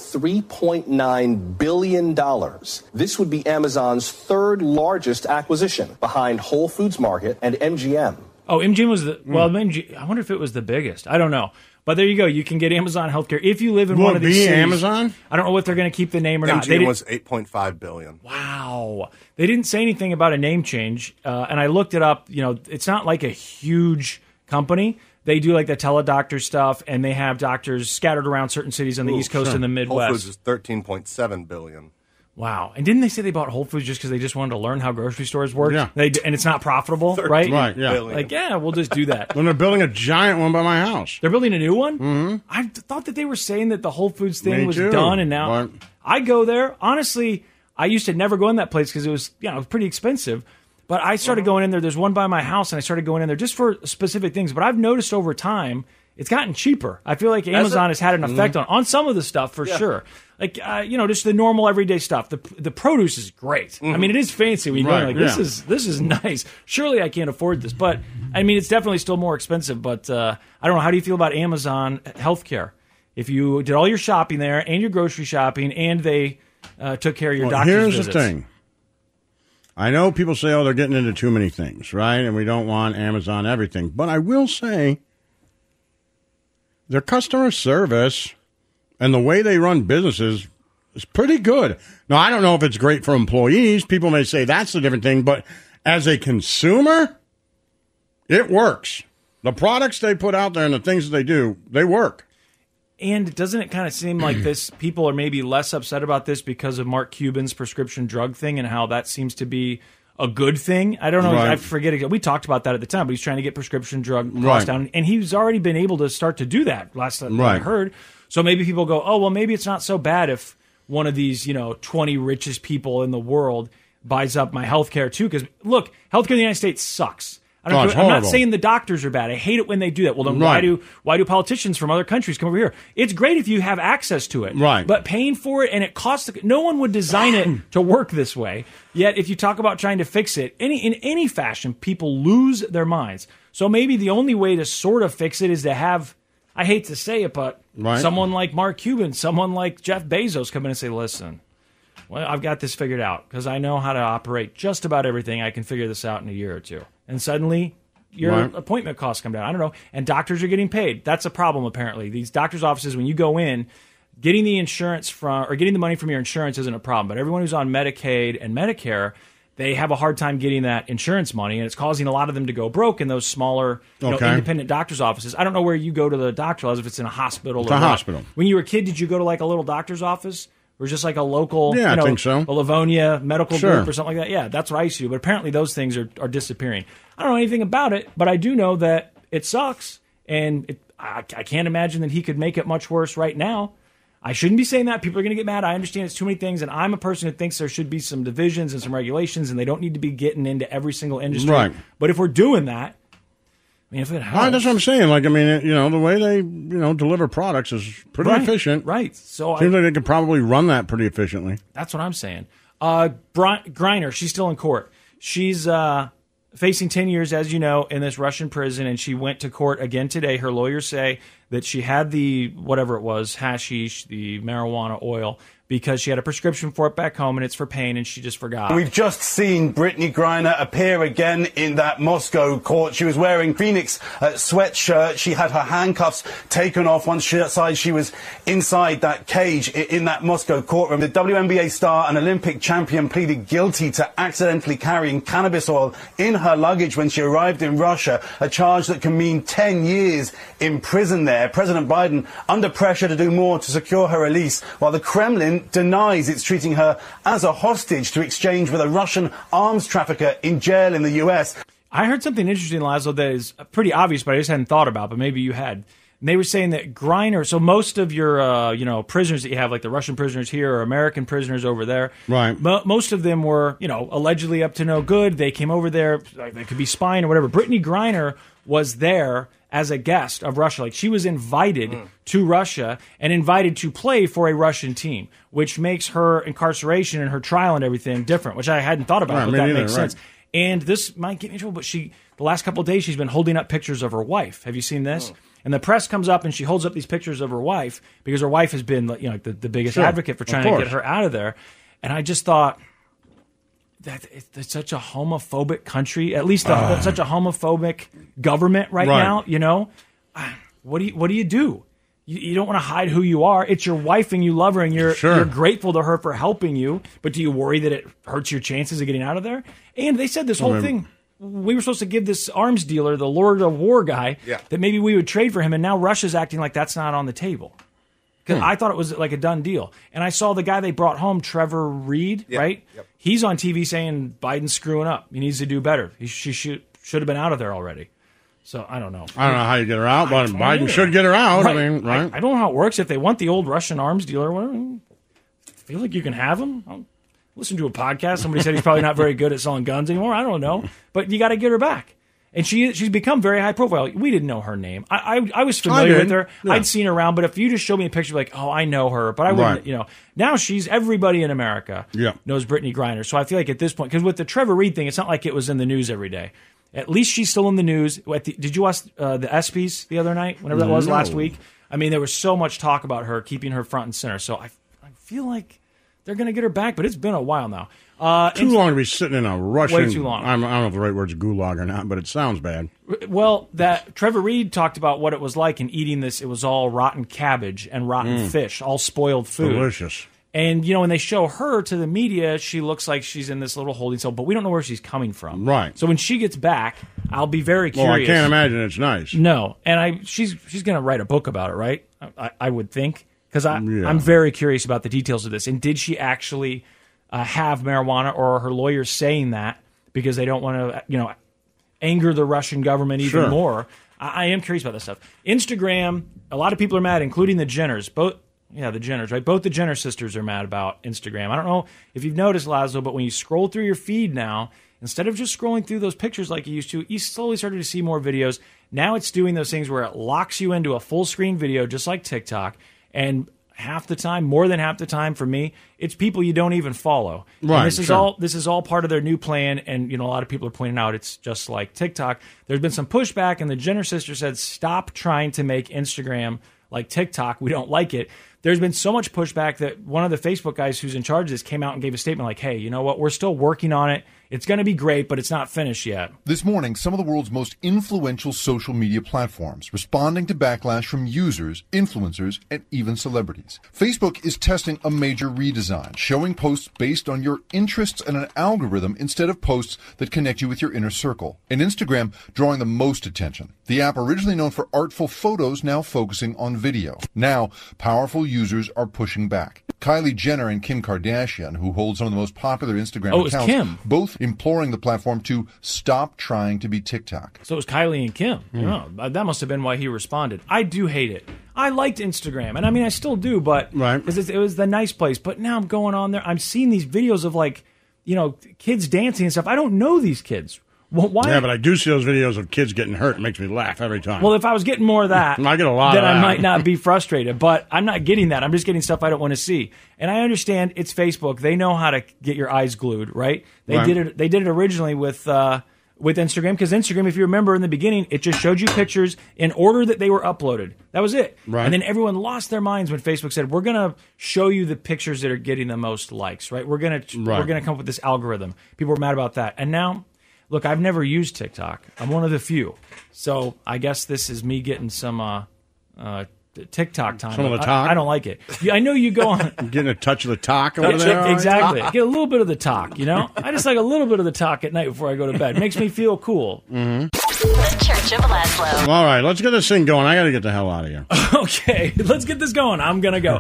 $3.9 billion. This would be Amazon's third largest acquisition, behind Whole Foods Market and MGM. Oh, MGM was the MGM, I wonder if it was the biggest. I don't know. But there you go. You can get Amazon Healthcare if you live in Will one it of these be cities. Amazon? I don't know if they're going to keep the name or not. MGM was $8.5 billion. Wow. They didn't say anything about a name change. And I looked it up. It's not like a huge company. They do like the teledoctor stuff, and they have doctors scattered around certain cities on the East Coast and the Midwest. Whole Foods is $13.7 billion. Wow. And didn't they say they bought Whole Foods just because they just wanted to learn how grocery stores work? Yeah. And it's not profitable, right? Right, yeah. Like, yeah, we'll just do that. When they're building a giant one by my house. They're building a new one? Mm-hmm. I thought that they were saying that the Whole Foods thing Me was too, done, and now but- I go there. Honestly, I used to never go in that place because it was pretty expensive. But I started going in there. There's one by my house, and I started going in there just for specific things. But I've noticed over time it's gotten cheaper. I feel like Amazon has had an effect on some of the stuff for sure. Like just the normal everyday stuff. The produce is great. I mean, it is fancy when you go in, like this is nice. Surely I can't afford this, but I mean it's definitely still more expensive. But I don't know. How do you feel about Amazon healthcare? If you did all your shopping there and your grocery shopping, and they took care of your doctor's Here's visits. the thing. I know people say, they're getting into too many things, right? And we don't want Amazon everything. But I will say their customer service and the way they run businesses is pretty good. Now, I don't know if it's great for employees. People may say that's a different thing. But as a consumer, it works. The products they put out there and the things that they do, they work. And doesn't it kind of seem like this? People are maybe less upset about this because of Mark Cuban's prescription drug thing and how that seems to be a good thing. I don't know. Right. I forget. We talked about that at the time, but he's trying to get prescription drug costs Right. down, and he's already been able to start to do that. Last time I Right. heard. So maybe people go, oh well, maybe it's not so bad if one of these 20 richest people in the world buys up my healthcare too. Because look, healthcare in the United States sucks. It's I'm not horrible. saying the doctors are bad. I hate it when they do that. Well, then Right. why do politicians from other countries come over here? It's great if you have access to it. Right. But paying for it, and it costs, no one would design it to work this way. Yet if you talk about trying to fix it, in any fashion, people lose their minds. So maybe the only way to sort of fix it is to have, I hate to say it, but Right. someone like Mark Cuban, someone like Jeff Bezos come in and say, listen, well, I've got this figured out because I know how to operate just about everything. I can figure this out in a year or two. And suddenly your Right. appointment costs come down. I don't know. And doctors are getting paid. That's a problem, apparently. These doctors' offices, when you go in, getting the insurance from, or getting the money from your insurance isn't a problem. But everyone who's on Medicaid and Medicare, they have a hard time getting that insurance money, and it's causing a lot of them to go broke in those smaller, Okay. independent doctors' offices. I don't know where you go to the doctor, as if it's in a hospital. It's or a what. hospital. When you were a kid, did you go to like a little doctor's office? Or just like a local, Yeah, I think so. a Livonia medical Sure. group or something like that? Yeah, that's where I used to. But apparently those things are disappearing. I don't know anything about it, but I do know that it sucks. And I can't imagine that he could make it much worse right now. I shouldn't be saying that. People are going to get mad. I understand it's too many things. And I'm a person who thinks there should be some divisions and some regulations, and they don't need to be getting into every single industry. Right. But if we're doing that, I mean, if it helps. That's what I'm saying. Like, I mean, the way they, deliver products is pretty efficient. Right. So Seems like they could probably run that pretty efficiently. That's what I'm saying. Griner, she's still in court. She's facing 10 years, as you know, in this Russian prison, and she went to court again today. Her lawyers say that she had the, whatever it was, hashish, the marijuana oil, because she had a prescription for it back home, and it's for pain, and she just forgot. We've just seen Brittany Griner appear again in that Moscow court. She was wearing Phoenix sweatshirt. She had her handcuffs taken off once she was inside that cage in that Moscow courtroom. The WNBA star and Olympic champion pleaded guilty to accidentally carrying cannabis oil in her luggage when she arrived in Russia, a charge that can mean 10 years in prison there. President Biden under pressure to do more to secure her release, while the Kremlin denies it's treating her as a hostage to exchange with a Russian arms trafficker in jail in the U.S. I heard something interesting, Laszlo, that is pretty obvious, but I just hadn't thought about, but maybe you had. And they were saying that Griner, so most of your, prisoners that you have, like the Russian prisoners here or American prisoners over there, right? Most of them were, allegedly up to no good. They came over there, like, they could be spying or whatever. Brittany Griner was there as a guest of Russia. Like, she was invited to Russia and invited to play for a Russian team, which makes her incarceration and her trial and everything different, which I hadn't thought about, Right, but me that neither, makes right. sense. And this might get me in trouble, but the last couple of days, she's been holding up pictures of her wife. Have you seen this? And the press comes up and she holds up these pictures of her wife because her wife has been, the biggest Sure, advocate for of trying to course. get her out of there. And I just thought that it's such a homophobic country, at least such a homophobic government right now. What do you do? You don't want to hide who you are. It's your wife and you love her and you're grateful to her for helping you. But do you worry that it hurts your chances of getting out of there? And they said this whole thing. We were supposed to give this arms dealer, the Lord of War guy, that maybe we would trade for him. And now Russia's acting like that's not on the table. Because I thought it was like a done deal. And I saw the guy they brought home, Trevor Reed, right? Yep. He's on TV saying Biden's screwing up. He needs to do better. She should have been out of there already. So I don't know. I don't know how you get her out, but Biden should get her out. Right. I mean, right? I don't know how it works. If they want the old Russian arms dealer, well, I feel like you can have him. I'll listen to a podcast. Somebody said he's probably not very good at selling guns anymore. I don't know. But you got to get her back. And she's become very high profile. We didn't know her name. I was familiar with her. Yeah. I'd seen her around, but if you just showed me a picture, like, oh, I know her, but I wouldn't, Now she's everybody in America knows Brittany Griner. So I feel like at this point, because with the Trevor Reed thing, it's not like it was in the news every day. At least she's still in the news. Did you watch the ESPYs the other night, whenever that was last week? I mean, there was so much talk about her, keeping her front and center. So I feel like they're going to get her back, but it's been a while now. Too long to be sitting in a Russian... Way too long. I don't know if the right word's gulag or not, but it sounds bad. Well, that Trevor Reed talked about what it was like in eating this. It was all rotten cabbage and rotten fish, all spoiled food. Delicious. And, when they show her to the media, she looks like she's in this little holding cell, but we don't know where she's coming from. Right. So when she gets back, I'll be very curious. Well, I can't imagine it's nice. No. And she's going to write a book about it, right? I would think. Because I'm very curious about the details of this. And did she actually have marijuana, or are her lawyers saying that because they don't want to, anger the Russian government even more? I am curious about this stuff. Instagram, a lot of people are mad, including the Jenners. The Jenners, right? Both the Jenner sisters are mad about Instagram. I don't know if you've noticed, Laszlo, but when you scroll through your feed now, instead of just scrolling through those pictures like you used to, you slowly started to see more videos. Now it's doing those things where it locks you into a full screen video, just like TikTok. And half the time, more than half the time for me, it's people you don't even follow. Right. And this is all part of their new plan. And, a lot of people are pointing out it's just like TikTok. There's been some pushback, and the Jenner sister said, stop trying to make Instagram like TikTok. We don't like it. there's been so much pushback that one of the Facebook guys who's in charge of this came out and gave a statement like, hey, you know what? We're still working on it. It's going to be great, but it's not finished yet. This morning, some of the world's most influential social media platforms responding to backlash from users, influencers, and even celebrities. Facebook is testing a major redesign, showing posts based on your interests and an algorithm instead of posts that connect you with your inner circle. And Instagram drawing the most attention. The app, originally known for artful photos, now focusing on video. Now, powerful users are pushing back. Kylie Jenner and Kim Kardashian, who hold some of the most popular Instagram accounts, Kim. both imploring the platform to stop trying to be TikTok. So it was Kylie and Kim. Oh, that must have been why he responded. I do hate it. I liked Instagram, and I mean, I still do, but because it was the nice place. But now I'm going on there. I'm seeing these videos of kids dancing and stuff. I don't know these kids. Well, why? Yeah, but I do see those videos of kids getting hurt. It makes me laugh every time. Well, if I was getting more of that, I get a lot then of that. I might not be frustrated. But I'm not getting that. I'm just getting stuff I don't want to see. And I understand it's Facebook. They know how to get your eyes glued, right? They did it. They did it originally with Instagram, because Instagram, if you remember in the beginning, it just showed you pictures in order that they were uploaded. That was it. Right. And then everyone lost their minds when Facebook said, "We're going to show you the pictures that are getting the most likes." Right? We're going to come up with this algorithm. People were mad about that, and now. Look, I've never used TikTok. I'm one of the few. So I guess this is me getting some TikTok time. Some of the talk? I don't like it. I know you go on. Getting a touch of the talk over there. Exactly. Get a little bit of the talk, you know? I just like a little bit of the talk at night before I go to bed. It makes me feel cool. Mm-hmm. The Church of Laszlo. All right, let's get this thing going. I got to get the hell out of here. Okay, let's get this going. I'm going to go.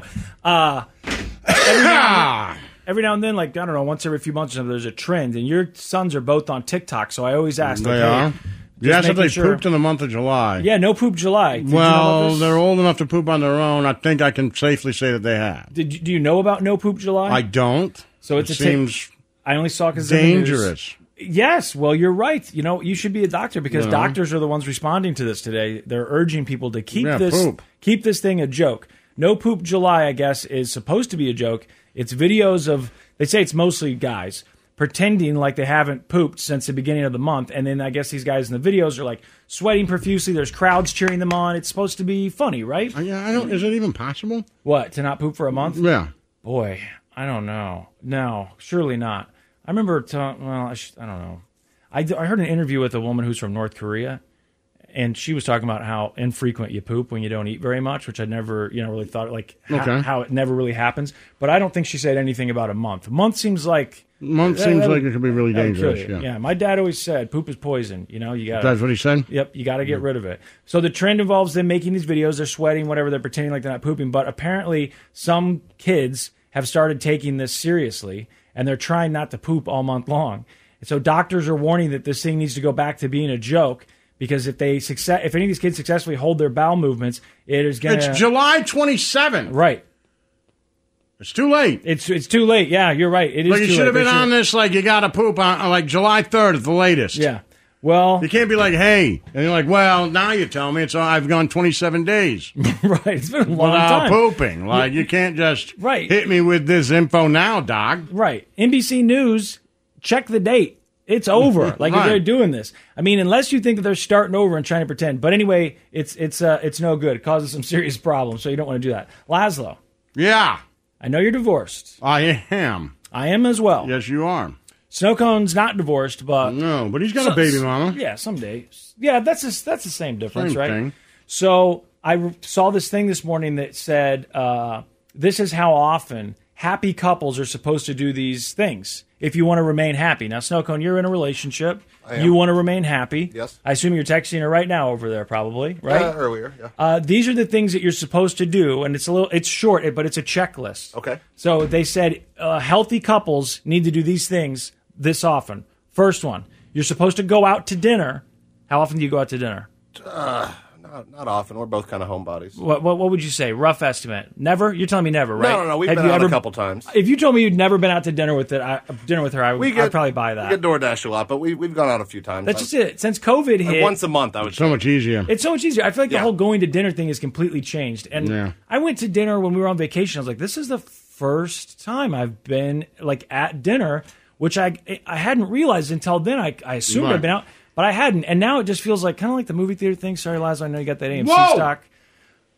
Every now and then, like, I don't know, once every few months or something, there's a trend, and your sons are both on TikTok, so I always ask, They are? Yes, if they pooped in the month of July. Yeah, no poop July. Did you know Well, about this? they're old enough to poop on their own. I think I can safely say that they have. Do you know about no poop July? I don't. So it seems I only saw because dangerous. Yes, well, you're right. You know, you should be a doctor because doctors are the ones responding to this today. They're urging people to keep this thing a joke. No poop July, I guess, is supposed to be a joke. It's videos of, they say it's mostly guys, pretending like they haven't pooped since the beginning of the month. And then I guess these guys in the videos are like sweating profusely. There's crowds cheering them on. It's supposed to be funny, right? Yeah, is it even possible? What, to not poop for a month? Yeah. Boy, I don't know. No, surely not. I remember, I don't know. I heard an interview with a woman who's from North Korea, and she was talking about how infrequent you poop when you don't eat very much, which I never, really thought, like, how it never really happens. But I don't think she said anything about a month. A month seems like... like it could be really dangerous, yeah. My dad always said, poop is poison. You got That's what he said? Yep, you got to get rid of it. So the trend involves them making these videos. They're sweating, whatever. They're pretending like they're not pooping. But apparently some kids have started taking this seriously, and they're trying not to poop all month long. And so doctors are warning that this thing needs to go back to being a joke. Because if any of these kids successfully hold their bowel movements, it is going to... It's July 27th. Right. It's too late. It's too late. Yeah, you're right. It is too late. You should have been on this like you got to poop on like July 3rd at the latest. Yeah. Well... You can't be like, hey. And you're like, well, now you tell me I've gone 27 days. Right. It's been a long without time. Pooping. Like, you can't just hit me with this info now, dog. Right. NBC News, check the date. It's over. Like they're doing this. I mean, unless you think that they're starting over and trying to pretend. But anyway, it's no good. It causes some serious problems, so you don't want to do that. Laszlo. Yeah. I know you're divorced. I am. I am as well. Yes, you are. Snowcone's not divorced, but no, but he's got a baby mama. Yeah, someday. Yeah, that's the same difference, Same right? thing. So I saw this thing this morning that said, "This is how often happy couples are supposed to do these things if you want to remain happy." Now, Snowcone, you're in a relationship. I am. You want to remain happy. Yes. I assume you're texting her right now over there, probably, right? Earlier, yeah. These are the things that you're supposed to do, and it's short, but it's a checklist. Okay. So they said healthy couples need to do these things this often. First one, you're supposed to go out to dinner. How often do you go out to dinner? Not often. We're both kind of homebodies. What would you say? Rough estimate. Never? You're telling me never, right? No. We've been out a couple times. If you told me you'd never been out to dinner with her, I'd probably buy that. We get DoorDash a lot, but we've gone out a few times. That's just it. Since COVID hit, once a month, I would. So much easier. It's so much easier. I feel like the whole going to dinner thing is completely changed. And I went to dinner when we were on vacation. I was like, this is the first time I've been like at dinner, which I hadn't realized until then. I assumed I'd been out. But I hadn't, and now it just feels like kind of like the movie theater thing. Sorry, Laszlo, I know you got that AMC stock.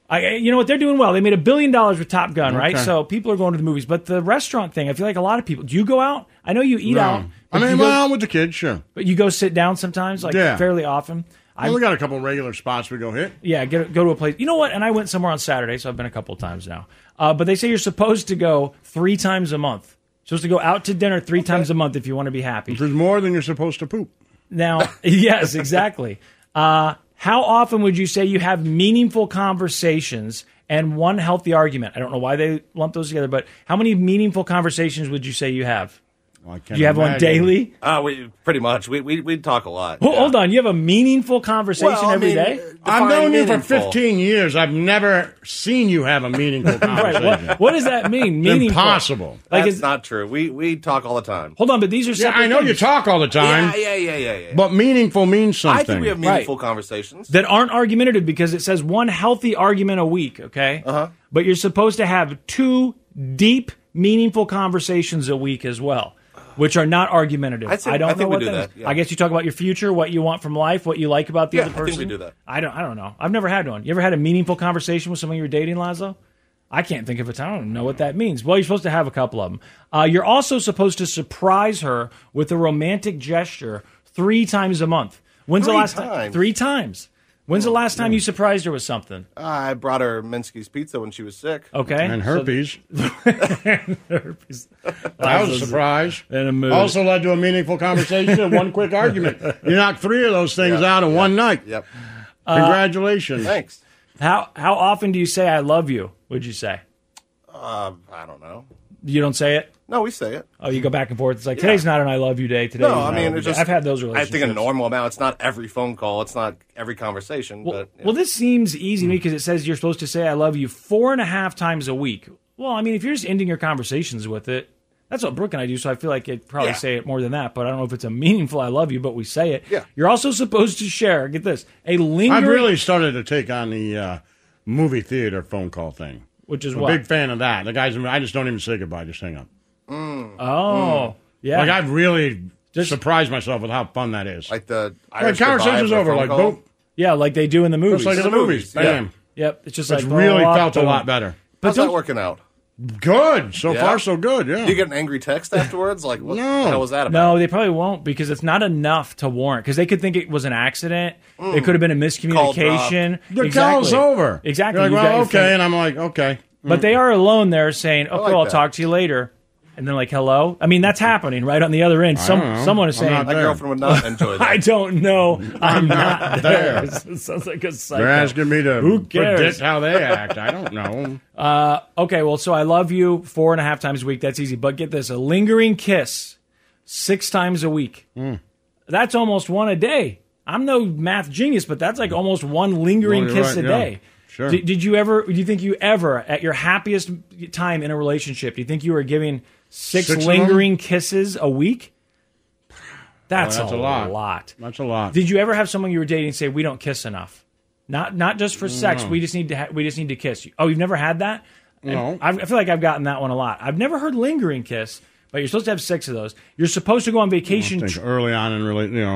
You know what? They're doing well. They made $1 billion with Top Gun, right? Okay. So people are going to the movies. But the restaurant thing, I feel like a lot of people. Do you go out? I know you eat No. out. I mean, well, with the kids, sure. But you go sit down sometimes, like Yeah. fairly often. Well, we got a couple regular spots we go hit. Yeah, go to a place. You know what? And I went somewhere on Saturday, so I've been a couple of times now. But they say you're supposed to go 3 times a month. Supposed to go out to dinner 3 times a month if you want to be happy. Which is more than you're supposed to poop. Now, yes, exactly. How often would you say you have meaningful conversations and one healthy argument? I don't know why they lump those together, but how many meaningful conversations would you say you have? Well, Do you have one daily? We pretty much. We talk a lot. Well, hold on. You have a meaningful conversation every day? I've known you for 15 years. I've never seen you have a meaningful conversation. What does that mean? Meaningful? Impossible. That's not true. We talk all the time. Hold on, but these are Yeah, separate I know things. you talk all the time. Yeah. But meaningful means something. I think we have meaningful conversations. that aren't argumentative because it says one healthy argument a week, okay? But you're supposed to have 2 deep, meaningful conversations a week as well, which are not argumentative. I don't know think what we do that that. is. Yeah. I guess you talk about your future, what you want from life, what you like about the Yeah, other I think person. we do that. I don't know. I've never had one. You ever had a meaningful conversation with someone you're dating, Lazo? I can't think of it. I don't know what that means. Well, you're supposed to have a couple of them. You're also supposed to surprise her with a romantic gesture 3 times a month. When's the 3 last time? times? 3 times. When's the last time you surprised her with something? I brought her Minsky's pizza when she was sick. Okay. And herpes. Herpes. That was a surprise. In a mood. Also led to a meaningful conversation and one quick argument. You knocked 3 of those things out in one night. Yep. Congratulations. Thanks. How often do you say I love you, would you say? I don't know. You don't say it? No, we say it. Oh, you go back and forth. It's like, today's not an I love you day. Today No, is I an mean, love you it's day. just. I've had those I relationships. think a normal amount. It's not every phone call. It's not every conversation. Well, but well, this seems easy to me because it says you're supposed to say I love you 4.5 times a week. Well, I mean, if you're just ending your conversations with it, that's what Brooke and I do, so I feel like I'd probably say it more than that, but I don't know if it's a meaningful I love you, but we say it. Yeah. You're also supposed to share, get this, a lingering... I've really started to take on the movie theater phone call thing. Which is I'm what? a big fan of that. The guys, I just don't even say goodbye, just hang up. Oh, yeah. Like, I've really surprised myself with how fun that is. Like the Like, conversation's over, like, boom. Yeah, like they do in the movies. Just like in the movies. Bam. Yep. It's just It's like really oh, felt a boom. lot better. But How's that working out? Good. So Yeah? far, so good, yeah. Do you get an angry text afterwards? Like, what the hell was that about? No, they probably won't because it's not enough to warrant. Because they could think it was an accident. It could have been a miscommunication. The call's over. Exactly. You're like, You got well, your okay. thing. And I'm like, okay. But they are alone there saying, okay, like I'll that. talk to you later. And then like, hello? I mean, that's happening right on the other end. I don't know. Someone is I'm saying, not My girlfriend would not enjoy that. I don't know. I'm not there. there. It sounds like a psycho. They're asking me to Who cares? predict how they act. I don't know. Okay, well, so I love you 4.5 times a week. That's easy. But get this, a lingering kiss 6 times a week. That's almost 1 a day. I'm no math genius, but that's like almost 1 lingering Well, kiss right, a yeah. day. Sure. Do you think you ever, at your happiest time in a relationship, do you think you were giving 6 of them? lingering kisses a week? That's, That's a a lot. lot. That's a lot. Did you ever have someone you were dating say, we don't kiss enough? Not just for sex. No. We just need to kiss. Oh, you've never had that? No. I feel like I've gotten that one a lot. I've never heard lingering kiss, but you're supposed to have 6 of those. You're supposed to go on vacation. I think early on in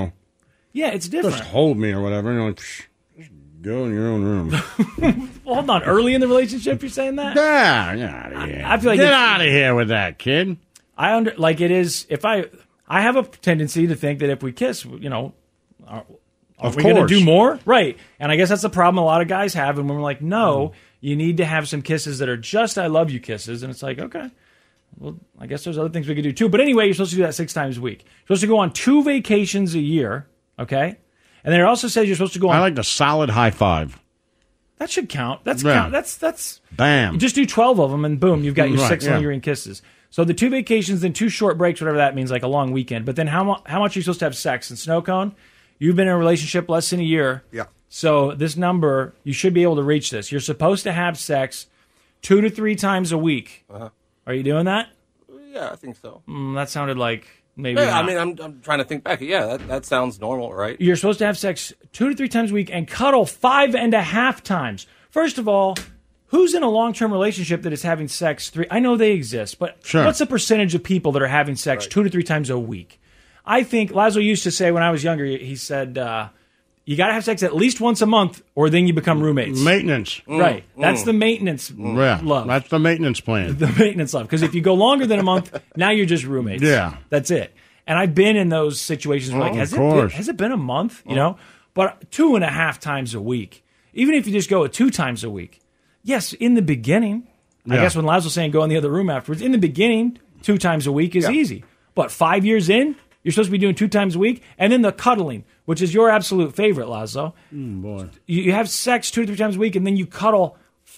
Yeah, it's different. just hold me or whatever. You're like, psh, just go in your own room. Well, hold on. Early in the relationship, you're saying that? Yeah, get out of here. I feel like get it's- out of here with that, kid. Like it is. If I have a tendency to think that if we kiss, are Of we going to course. do more? Right. And I guess that's the problem a lot of guys have. And when we're like, no, you need to have some kisses that are just I love you kisses. And it's like, okay, well, I guess there's other things we could do too. But anyway, you're supposed to do that 6 times a week. You're supposed to go on 2 vacations a year. Okay. And then it also says you're supposed to go on. I like the solid high five. That should count. That's Yeah. count. That's. Bam. You just do 12 of them, and boom, you've got your Right, 6 yeah. lingering kisses. So the 2 vacations, then 2 short breaks, whatever that means, like a long weekend. But then how much are you supposed to have sex? And Snow Cone, you've been in a relationship less than a year. Yeah. So this number, you should be able to reach this. You're supposed to have sex 2 to 3 times a week. Are you doing that? Yeah, I think so. That sounded like maybe Yeah, not. I mean, I'm trying to think back. Yeah, that sounds normal, right? You're supposed to have sex 2 to 3 times a week and cuddle 5.5 times. First of all, who's in a long-term relationship that is having sex 3? I know they exist, but Sure. what's the percentage of people that are having sex 2 to 3 times a week? I think Lazo used to say when I was younger, he said, You got to have sex at least once a month, or then you become roommates. Maintenance. Right. That's the maintenance love. That's the maintenance plan. The maintenance love. Because if you go longer than a month, now you're just roommates. Yeah. That's it. And I've been in those situations where, like, has it been a month? You know? But 2.5 times a week. Even if you just go 2 times a week. Yes, in the beginning. I guess when Laz was saying go in the other room afterwards, in the beginning, 2 times a week is easy. But 5 years in, you're supposed to be doing 2 times a week. And then the cuddling, which is your absolute favorite, Lazo. Boy. You have sex 2 to 3 times a week, and then you cuddle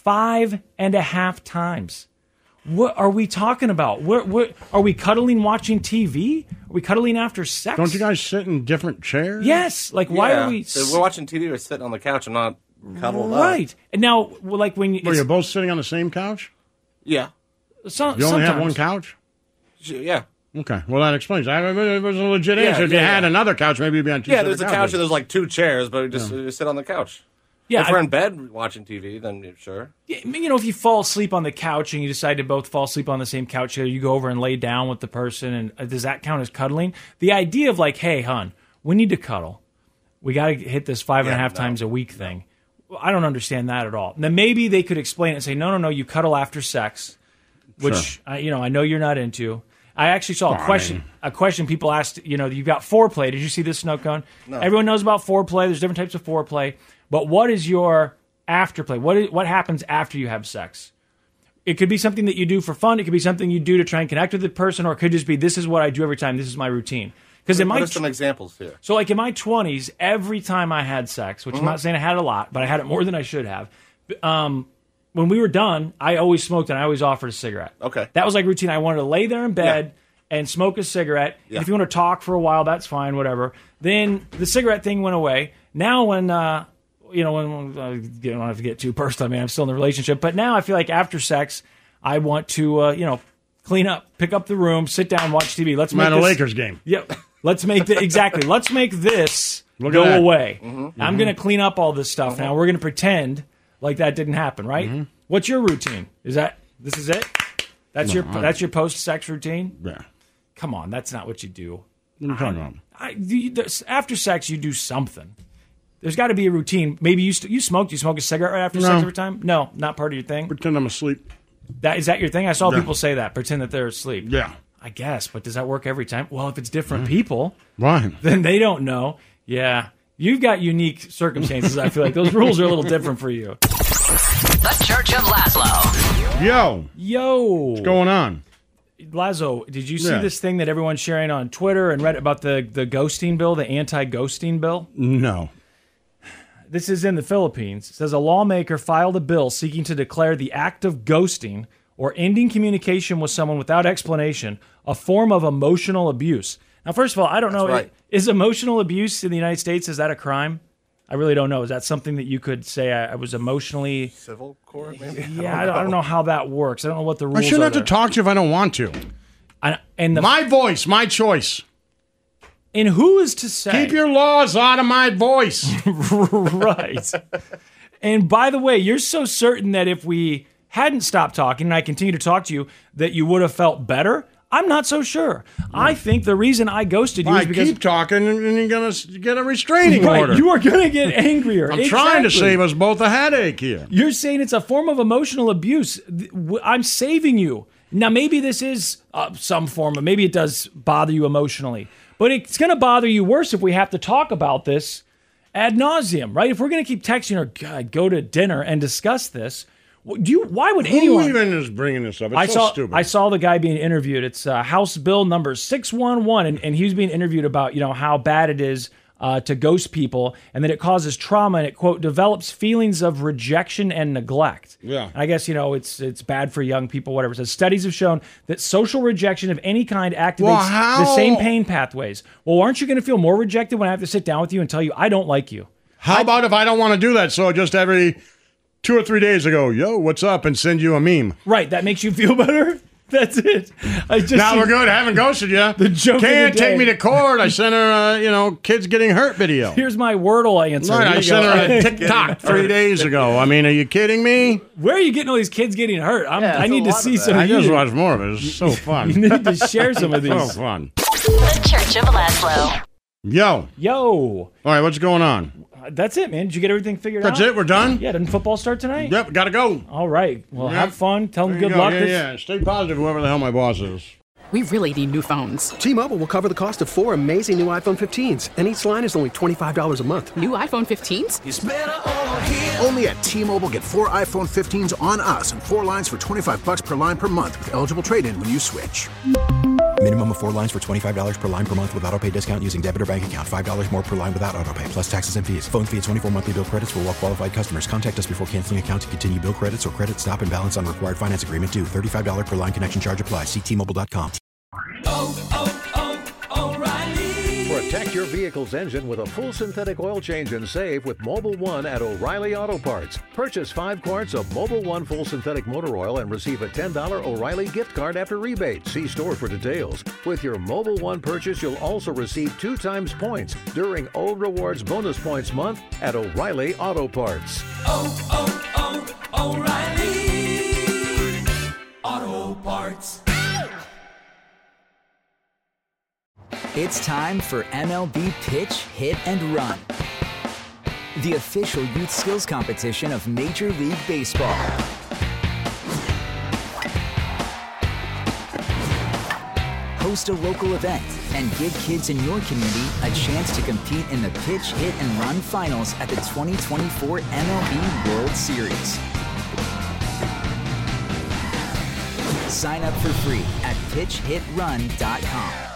5.5 times. What are we talking about? What are we cuddling watching TV? Are we cuddling after sex? Don't you guys sit in different chairs? Yes. Like, why are we... So we're watching TV, we're sitting on the couch and not cuddled up. Right. And now, like, when... Well, you're both sitting on the same couch? Yeah. You only have one couch? Yeah. Okay. Well, that explains. It was a legit answer. If you had another couch, maybe you'd be on 2 Yeah, there's a couches. couch and there's like 2 chairs, but we sit on the couch. Yeah, if we're in bed watching TV, then sure. You know, if you fall asleep on the couch and you decide to both fall asleep on the same couch, you go over and lay down with the person, and does that count as cuddling? The idea of like, hey, hon, we need to cuddle. We got to hit this 5.5 times a week thing. I don't understand that at all. Now, maybe they could explain it and say, no, you cuddle after sex, which, I know you're not into. I actually saw a question people asked, you've got foreplay. Did you see this, Snow Cone? No. Everyone knows about foreplay. There's different types of foreplay. But what is your afterplay? What happens after you have sex? It could be something that you do for fun. It could be something you do to try and connect with the person, or it could just be, this is what I do every time. This is my routine. Because what are some examples here? So, like in my 20s, every time I had sex, which I'm not saying I had a lot, but I had it more than I should have. When we were done, I always smoked and I always offered a cigarette. Okay. That was like routine. I wanted to lay there in bed and smoke a cigarette. Yeah. If you want to talk for a while, that's fine, whatever. Then the cigarette thing went away. Now when, I don't have to get too personal. I mean, I'm still in the relationship. But now I feel like after sex, I want to, clean up, pick up the room, sit down, watch TV. Let's make a Lakers game. Yep. Let's make exactly. Let's make this go away. I'm going to clean up all this stuff now. We're going to pretend like that didn't happen, right? What's your routine? This is it? That's your post-sex routine? Yeah. Come on, that's not what you do. What are you talking about? After sex, you do something. There's got to be a routine. Maybe you smoke. Do you smoke a cigarette right after sex every time? No, not part of your thing. Pretend I'm asleep. Is that your thing? I saw people say that. Pretend that they're asleep. Yeah. I guess, but does that work every time? Well, if it's different people, right, then they don't know. Yeah. You've got unique circumstances, I feel like. Those rules are a little different for you. The Church of Laszlo. Yo. What's going on? Lazo, did you see this thing that everyone's sharing on Twitter and Reddit about the ghosting bill, the anti-ghosting bill? No. This is in the Philippines. It says a lawmaker filed a bill seeking to declare the act of ghosting or ending communication with someone without explanation a form of emotional abuse. Now, first of all, I don't know. Right. Is emotional abuse in the United States, is that a crime? I really don't know. Is that something that you could say I was emotionally... Civil court, maybe? Yeah, I don't know how that works. I don't know what the rules are. I shouldn't have to talk to you if I don't want to. My voice, my choice. And who is to say? Keep your laws out of my voice. Right. And by the way, you're so certain that if we hadn't stopped talking and I continue to talk to you, that you would have felt better? I'm not so sure. I think the reason I ghosted you is because... keep talking and you're going to get a restraining order. You are going to get angrier. I'm trying to save us both a headache here. You're saying it's a form of emotional abuse. I'm saving you. Now, maybe this is some form of... Maybe it does bother you emotionally. But it's going to bother you worse if we have to talk about this ad nauseum, right? If we're going to keep texting or go to dinner and discuss this... Why would anyone... Who even is bringing this up? It's stupid. I saw the guy being interviewed. It's House Bill number 611, and he was being interviewed about how bad it is to ghost people, and that it causes trauma, and it, quote, develops feelings of rejection and neglect. Yeah. And I guess, it's bad for young people, whatever. It says studies have shown that social rejection of any kind activates the same pain pathways. Well, aren't you going to feel more rejected when I have to sit down with you and tell you I don't like you? How about if I don't want to do that? So just every 2 or 3 days ago, yo, what's up, and send you a meme. Right, that makes you feel better? That's it. Now we're good. I haven't ghosted you. The joke Can't take me to court. I sent her, kids getting hurt video. Here's my Wordle answer. Right, I sent her a TikTok 3 days ago. I mean, are you kidding me? Where are you getting all these kids getting hurt? I need to see some of I just watch more of it. It's so fun. You need to share some of these. So fun. The Church of Laszlo. Yo. All right, what's going on? That's it, man. Did you get everything figured That's out? it. We're done. Yeah, didn't football start tonight? Yep, gotta go. All right. Well, Yep. have fun. Tell them There you good go. luck. Yeah. Stay positive, whoever the hell my boss is. We really need new phones. T-Mobile will cover the cost of 4 amazing new iPhone 15s, and each line is only $25 a month. New iPhone 15s? It's better over here. Only at T-Mobile, get 4 iPhone 15s on us and 4 lines for $25 per line per month with eligible trade-in when you switch. Minimum of 4 lines for $25 per line per month with autopay discount using debit or bank account. $5 more per line without autopay, plus taxes and fees. Phone fee at 24 monthly bill credits for well qualified customers. Contact us before canceling account to continue bill credits or credit stop and balance on required finance agreement due. $35 per line connection charge applies. See T-Mobile.com. O'Reilly. Protect your vehicle's engine with a full synthetic oil change and save with Mobil 1 at O'Reilly Auto Parts. Purchase 5 quarts of Mobil 1 full synthetic motor oil and receive a $10 O'Reilly gift card after rebate. See store for details. With your Mobil 1 purchase, you'll also receive 2 times points during O Rewards Bonus Points Month at O'Reilly Auto Parts. O'Reilly Auto Parts. It's time for MLB Pitch, Hit, and Run, the official youth skills competition of Major League Baseball. Host a local event and give kids in your community a chance to compete in the Pitch, Hit, and Run finals at the 2024 MLB World Series. Sign up for free at pitchhitrun.com.